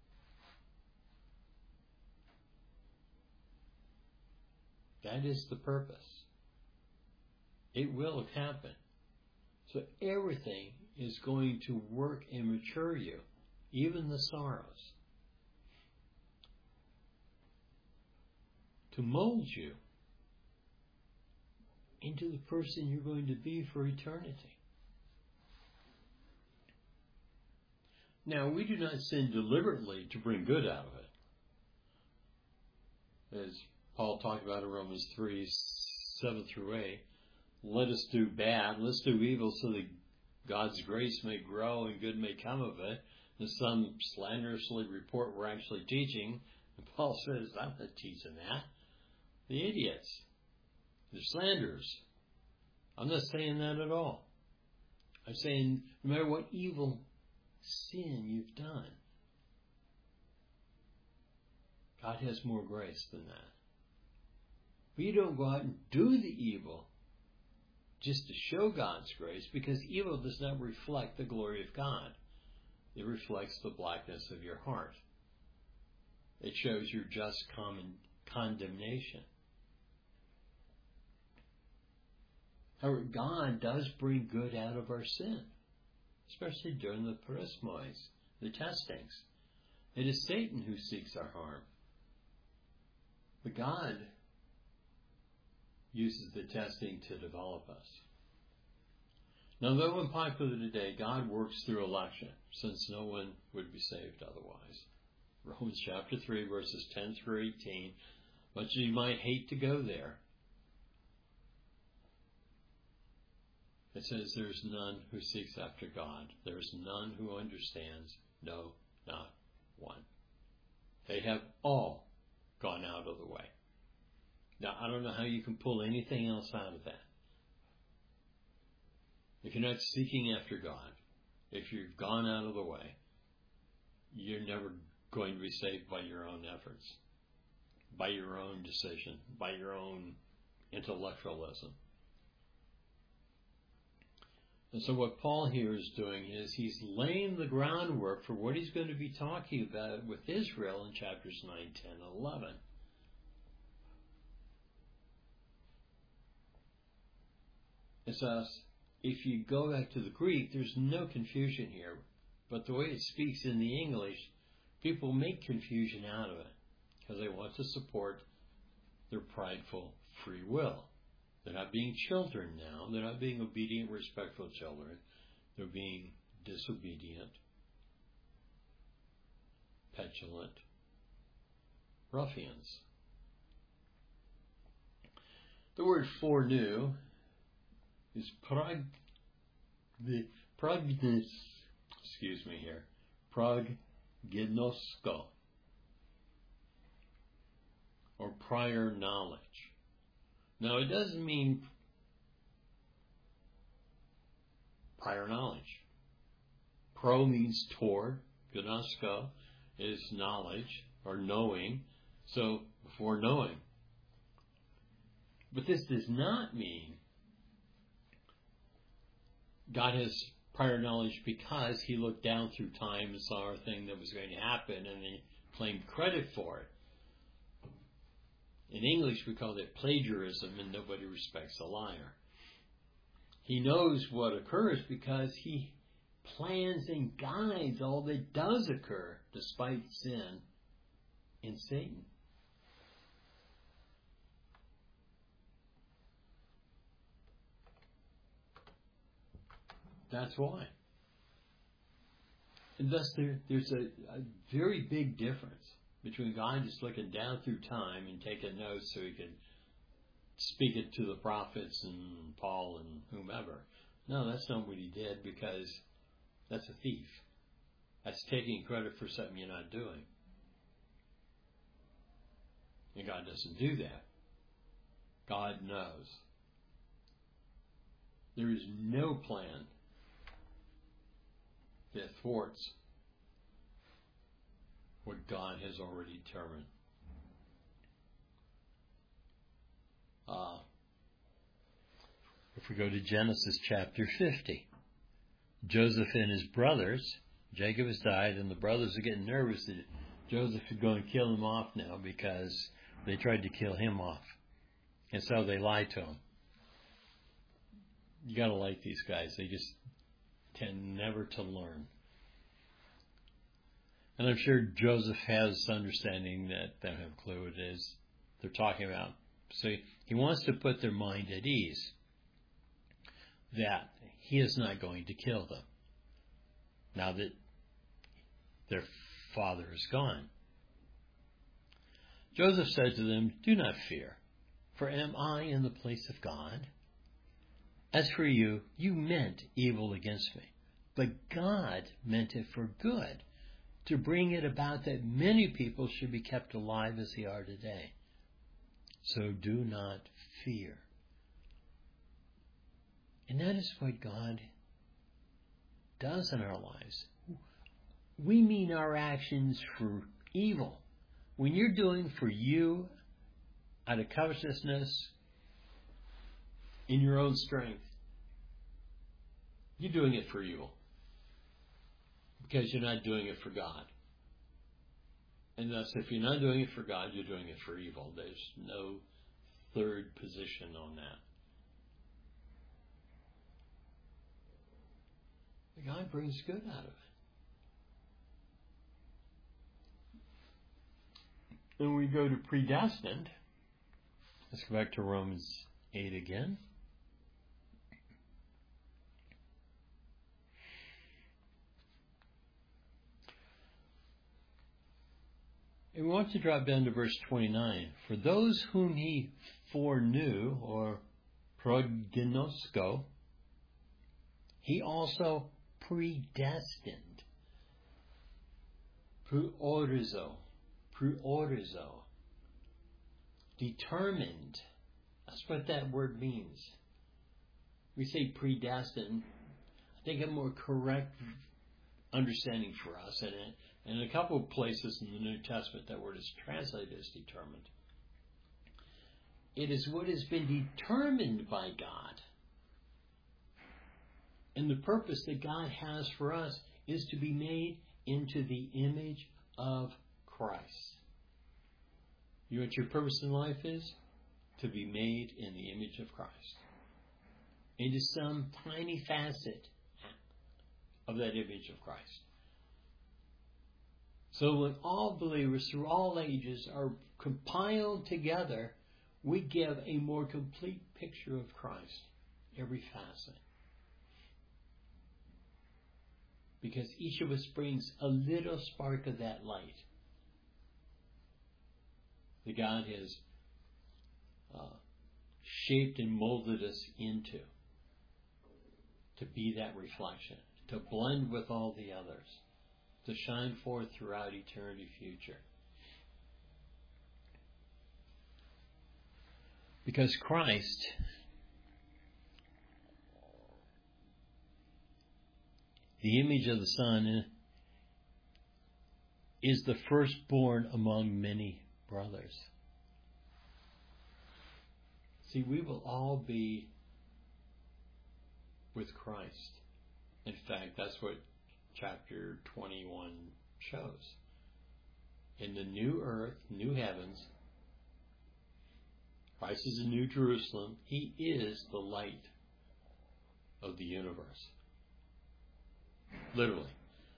S1: That is the purpose. It will happen. So everything is going to work and mature you, even the sorrows, to mold you into the person you're going to be for eternity. Now, we do not sin deliberately to bring good out of it. As Paul talked about in Romans 3:7-8, let us do bad, let's do evil so that God's grace may grow and good may come of it. And some slanderously report we're actually teaching. And Paul says, I'm not teaching that. The idiots. They're slanderers. I'm not saying that at all. I'm saying no matter what evil sin you've done, God has more grace than that. But you don't go out and do the evil just to show God's grace, because evil does not reflect the glory of God. It reflects the blackness of your heart. It shows your just condemnation. However, God does bring good out of our sin, especially during the perismos, the testings. It is Satan who seeks our harm. But God uses the testing to develop us. Now, though unpopular today, God works through election, since no one would be saved otherwise. Romans chapter 3, verses 10-18, much as you might hate to go there, it says, there's none who seeks after God. There's none who understands, no, not one. They have all gone out of the way. Now, I don't know how you can pull anything else out of that. If you're not seeking after God, if you've gone out of the way, you're never going to be saved by your own efforts, by your own decision, by your own intellectualism. And so what Paul here is doing is he's laying the groundwork for what he's going to be talking about with Israel in chapters 9, 10, and 11. And so if you go back to the Greek, there's no confusion here. But the way it speaks in the English, people make confusion out of it because they want to support their prideful free will. They're not being children now. They're not being obedient, respectful children. They're being disobedient, petulant ruffians. The word foreknew is prognosko, or prior knowledge. Now, it doesn't mean prior knowledge. Pro means toward. Gnosko is knowledge or knowing. So, before knowing. But this does not mean God has prior knowledge because he looked down through time and saw a thing that was going to happen and he claimed credit for it. In English, we call it plagiarism, and nobody respects a liar. He knows what occurs because he plans and guides all that does occur despite sin in Satan. That's why. And thus there's a very big difference between God just looking down through time and taking notes so he can speak it to the prophets and Paul and whomever. No, that's not what he did, because that's a thief. That's taking credit for something you're not doing. And God doesn't do that. God knows. There is no plan that thwarts what God has already determined. If we go to Genesis chapter 50, Joseph and his brothers, Jacob has died, and the brothers are getting nervous that Joseph is going to kill him off now because they tried to kill him off. And so they lie to him. You got to like these guys. They just tend never to learn. And I'm sure Joseph has understanding that they don't have a clue what it is they're talking about. So he wants to put their mind at ease that he is not going to kill them now that their father is gone. Joseph said to them, "Do not fear, for am I in the place of God? As for you, you meant evil against me, but God meant it for good, to bring it about that many people should be kept alive as they are today. So do not fear." And that is what God does in our lives. We mean our actions for evil. When you're doing for you out of covetousness, in your own strength, you're doing it for evil. Because you're not doing it for God. And thus, if you're not doing it for God, you're doing it for evil. There's no third position on that. But God brings good out of it. Then we go to predestined. Let's go back to Romans 8 again. And we want to drop down to verse 29. For those whom he foreknew, or prognosko, he also predestined. Proorizo. Determined. That's what that word means. We say predestined. I think a more correct understanding for us. And in a couple of places in the New Testament, that word is translated as determined. It is what has been determined by God. And the purpose that God has for us is to be made into the image of Christ. You know what your purpose in life is? To be made in the image of Christ. Into some tiny facet of that image of Christ. So when all believers through all ages are compiled together, we give a more complete picture of Christ, every facet. Because each of us brings a little spark of that light that God has shaped and molded us into, to be that reflection, to blend with all the others, to shine forth throughout eternity future. Because Christ the image of the Son, is the firstborn among many brothers. See, we will all be with Christ. In fact, that's what chapter 21 shows. In the new earth, new heavens, Christ is the new Jerusalem. He is the light of the universe. Literally.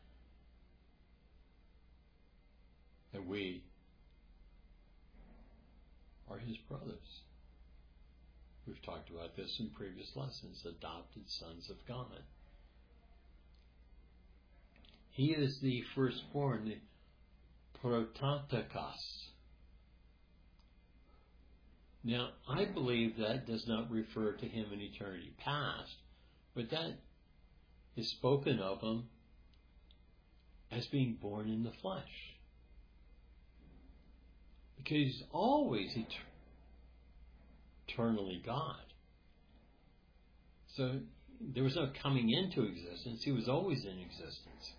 S1: And we are His brothers. We've talked about this in previous lessons, adopted sons of God. He is the firstborn, the prototokos. Now, I believe that does not refer to Him in eternity past, but that is spoken of Him as being born in the flesh. Because He's always eternally God. So there was no coming into existence. He was always in existence.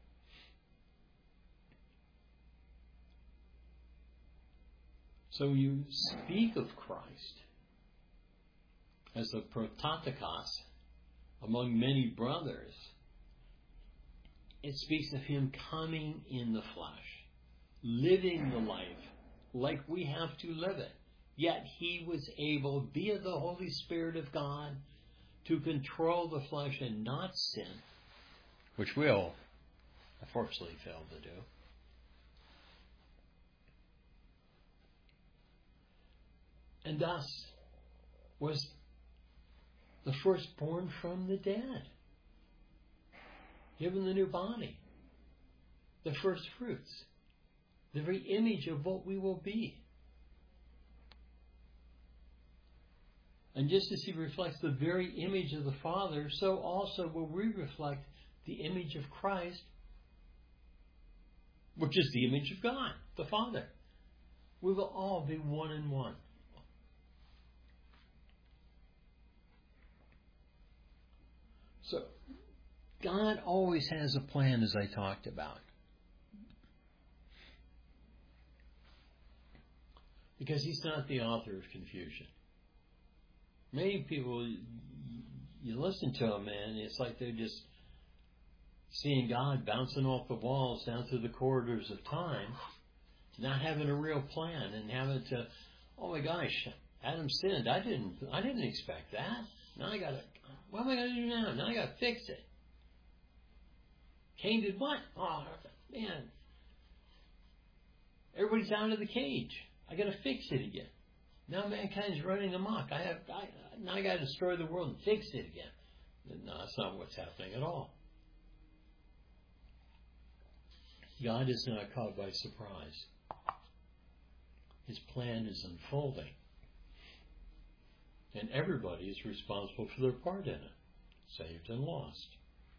S1: So you speak of Christ as the prototokos among many brothers. It speaks of Him coming in the flesh, living the life like we have to live it. Yet He was able, via the Holy Spirit of God, to control the flesh and not sin, which we all, unfortunately, fail to do. And thus was the firstborn from the dead, given the new body, the first fruits, the very image of what we will be. And just as He reflects the very image of the Father, so also will we reflect the image of Christ, which is the image of God, the Father. We will all be one in one. So, God always has a plan, as I talked about. Because He's not the author of confusion. Many people, you listen to them, man, it's like they're just seeing God bouncing off the walls down through the corridors of time, not having a real plan, and having to, oh my gosh, Adam sinned. I didn't expect that. Now what am I going to do now? Now I got to fix it. Cain did what? Oh, man. Everybody's out of the cage. I got to fix it again. Now mankind's running amok. Now I got to destroy the world and fix it again. No, that's not what's happening at all. God is not caught by surprise. His plan is unfolding. And everybody is responsible for their part in it, saved and lost.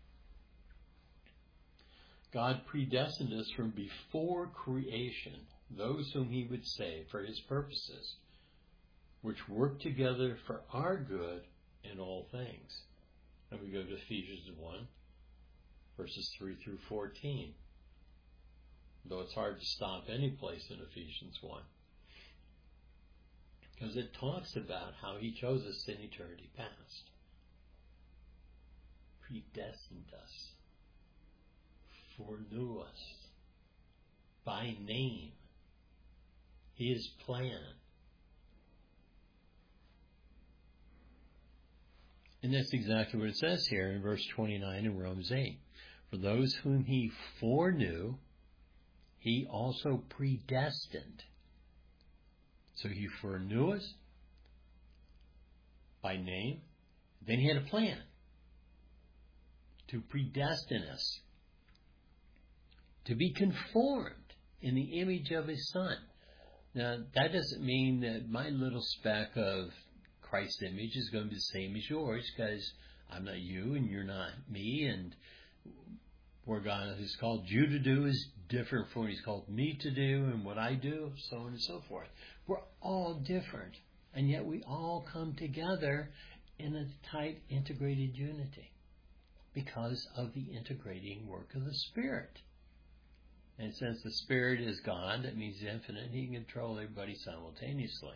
S1: God predestined us from before creation, those whom He would save for His purposes, which work together for our good in all things. And we go to Ephesians 1. verses 3 through 14. Though it's hard to stop any place in Ephesians 1. Because it talks about how He chose us in eternity past. Predestined us. Foreknew us. By name. His plan. And that's exactly what it says here in verse 29 in Romans 8. For those whom He foreknew, He also predestined. So He foreknew us by name. Then He had a plan to predestine us to be conformed in the image of His Son. Now, that doesn't mean that my little speck of Christ's image is going to be the same as yours, because I'm not you and you're not me, and what God has called you to do is different from what He's called me to do, and what I do, so on and so forth. We're all different, and yet we all come together in a tight, integrated unity because of the integrating work of the Spirit. And since the Spirit is God, that means He's infinite, He can control everybody simultaneously.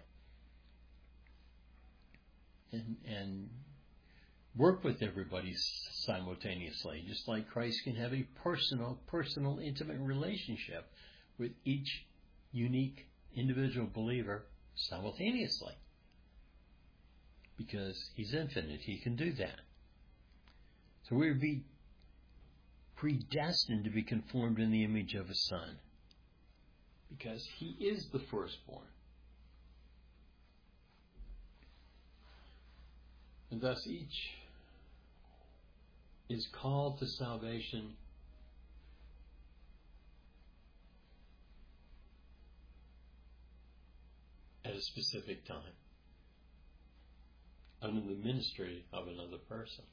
S1: And work with everybody simultaneously, just like Christ can have a personal, intimate relationship with each unique individual believer simultaneously. Because He's infinite, He can do that. So we would be predestined to be conformed in the image of His Son, because He is the firstborn. And thus each is called to salvation at a specific time, under the ministry of another person.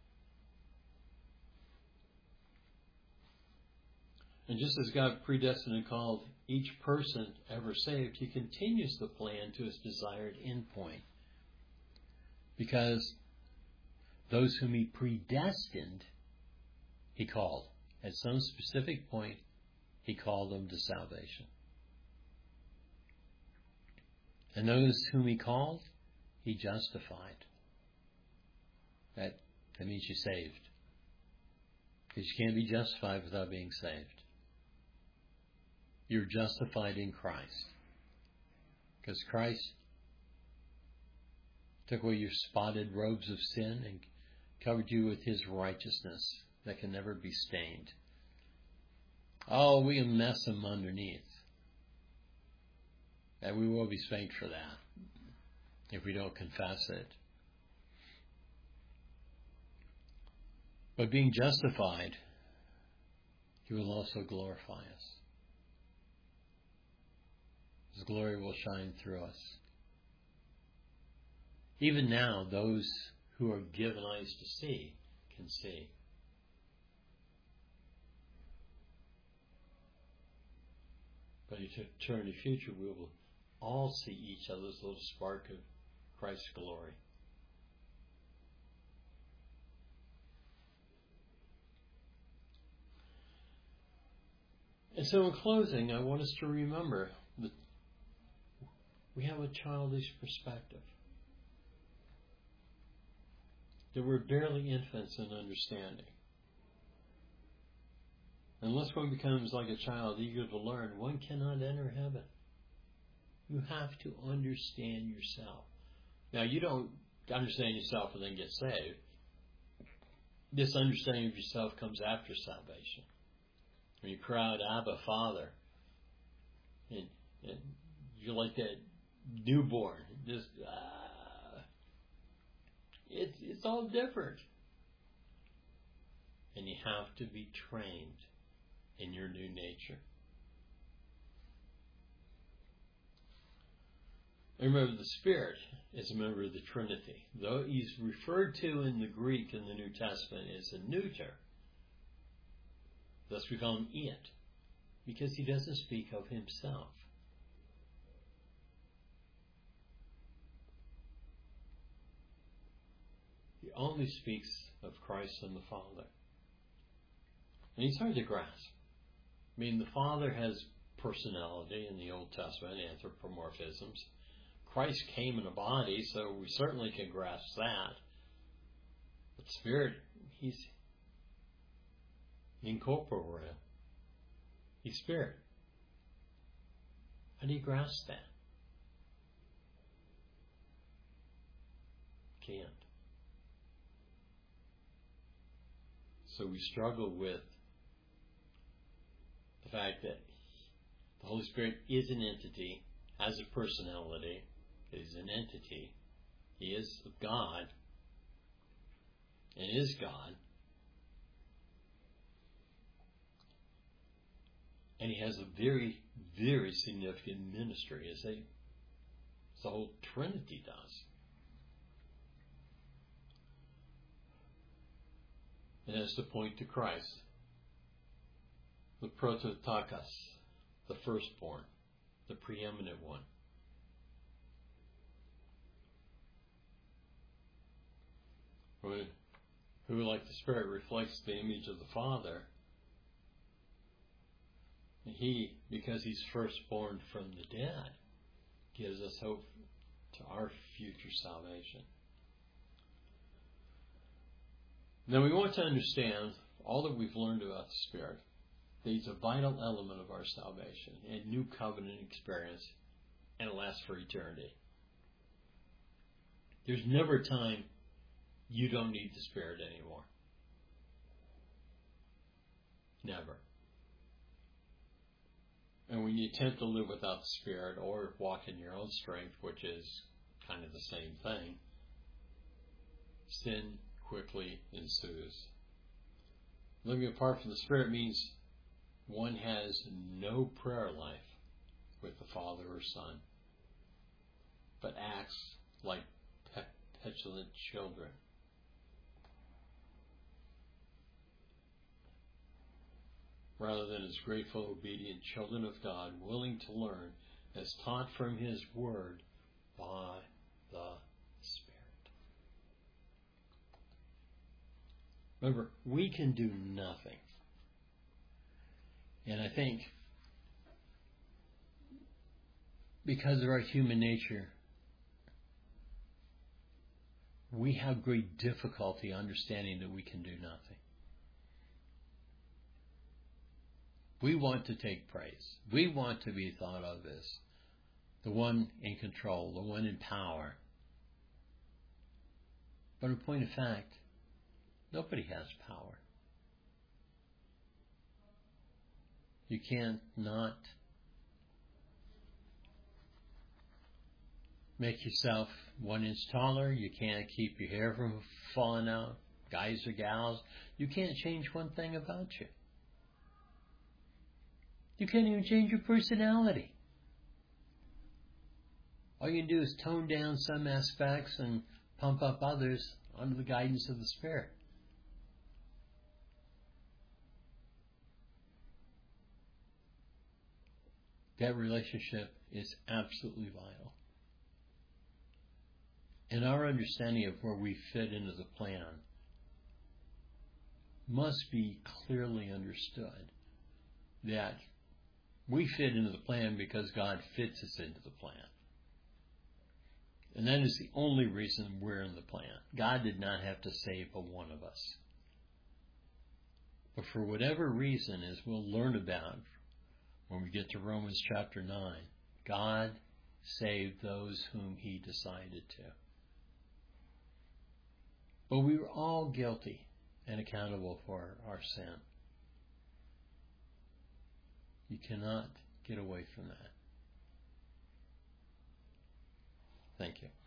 S1: And just as God predestined and called each person ever saved, He continues the plan to His desired end point. Because those whom He predestined, He called. At some specific point, He called them to salvation. And those whom He called, He justified. That means you're saved. Because you can't be justified without being saved. You're justified in Christ. Because Christ took away your spotted robes of sin and covered you with His righteousness that can never be stained. Oh, we can mess them underneath. And we will be spanked for that if we don't confess it. But being justified, He will also glorify us. His glory will shine through us. Even now, those who are given eyes to see can see. But in eternity future, we will all see each other's little spark of Christ's glory. And so in closing, I want us to remember that we have a childish perspective. That we're barely infants in understanding. Unless one becomes like a child eager to learn, one cannot enter heaven. You have to understand yourself. Now, you don't understand yourself and then get saved. This understanding of yourself comes after salvation. When you cry out, Abba, Father, and you're like that newborn, just it's all different. And you have to be trained in your new nature. And remember, the Spirit is a member of the Trinity. Though He's referred to in the Greek in the New Testament as a neuter, thus we call Him it, because He doesn't speak of Himself. He only speaks of Christ and the Father. And he's hard to grasp. I mean, the Father has personality in the Old Testament, anthropomorphisms. Christ came in a body, so we certainly can grasp that. But Spirit, he's incorporeal. He's Spirit. How do you grasp that? Can't. So we struggle with the fact that the Holy Spirit is an entity, has a personality, is an entity. He is God, and is God. And he has a very, very significant ministry, as the whole Trinity does. And as to point to Christ, the Prototokos, the firstborn, the preeminent one. Who, like the Spirit, reflects the image of the Father. He, because he's firstborn from the dead, gives us hope to our future salvation. Now we want to understand all that we've learned about the Spirit. That he's a vital element of our salvation and new covenant experience, and it lasts for eternity. There's never a time you don't need the Spirit anymore. Never. And when you attempt to live without the Spirit or walk in your own strength, which is kind of the same thing, sin quickly ensues. Living apart from the Spirit means one has no prayer life with the Father or Son, but acts like petulant children. Rather than as grateful, obedient children of God, willing to learn as taught from His Word by the Spirit. Remember, we can do nothing. And I think because of our human nature, we have great difficulty understanding that we can do nothing. We want to take praise. We want to be thought of as the one in control, the one in power. But in point of fact, nobody has power. You can't not make yourself 1 inch taller. You can't keep your hair from falling out, guys or gals. You can't change one thing about you. You can't even change your personality. All you can do is tone down some aspects and pump up others under the guidance of the Spirit. That relationship is absolutely vital. And our understanding of where we fit into the plan must be clearly understood. That we fit into the plan because God fits us into the plan. And that is the only reason we're in the plan. God did not have to save a one of us. But for whatever reason, as we'll learn about when we get to Romans chapter 9, God saved those whom He decided to. But we were all guilty and accountable for our sin. You cannot get away from that. Thank you.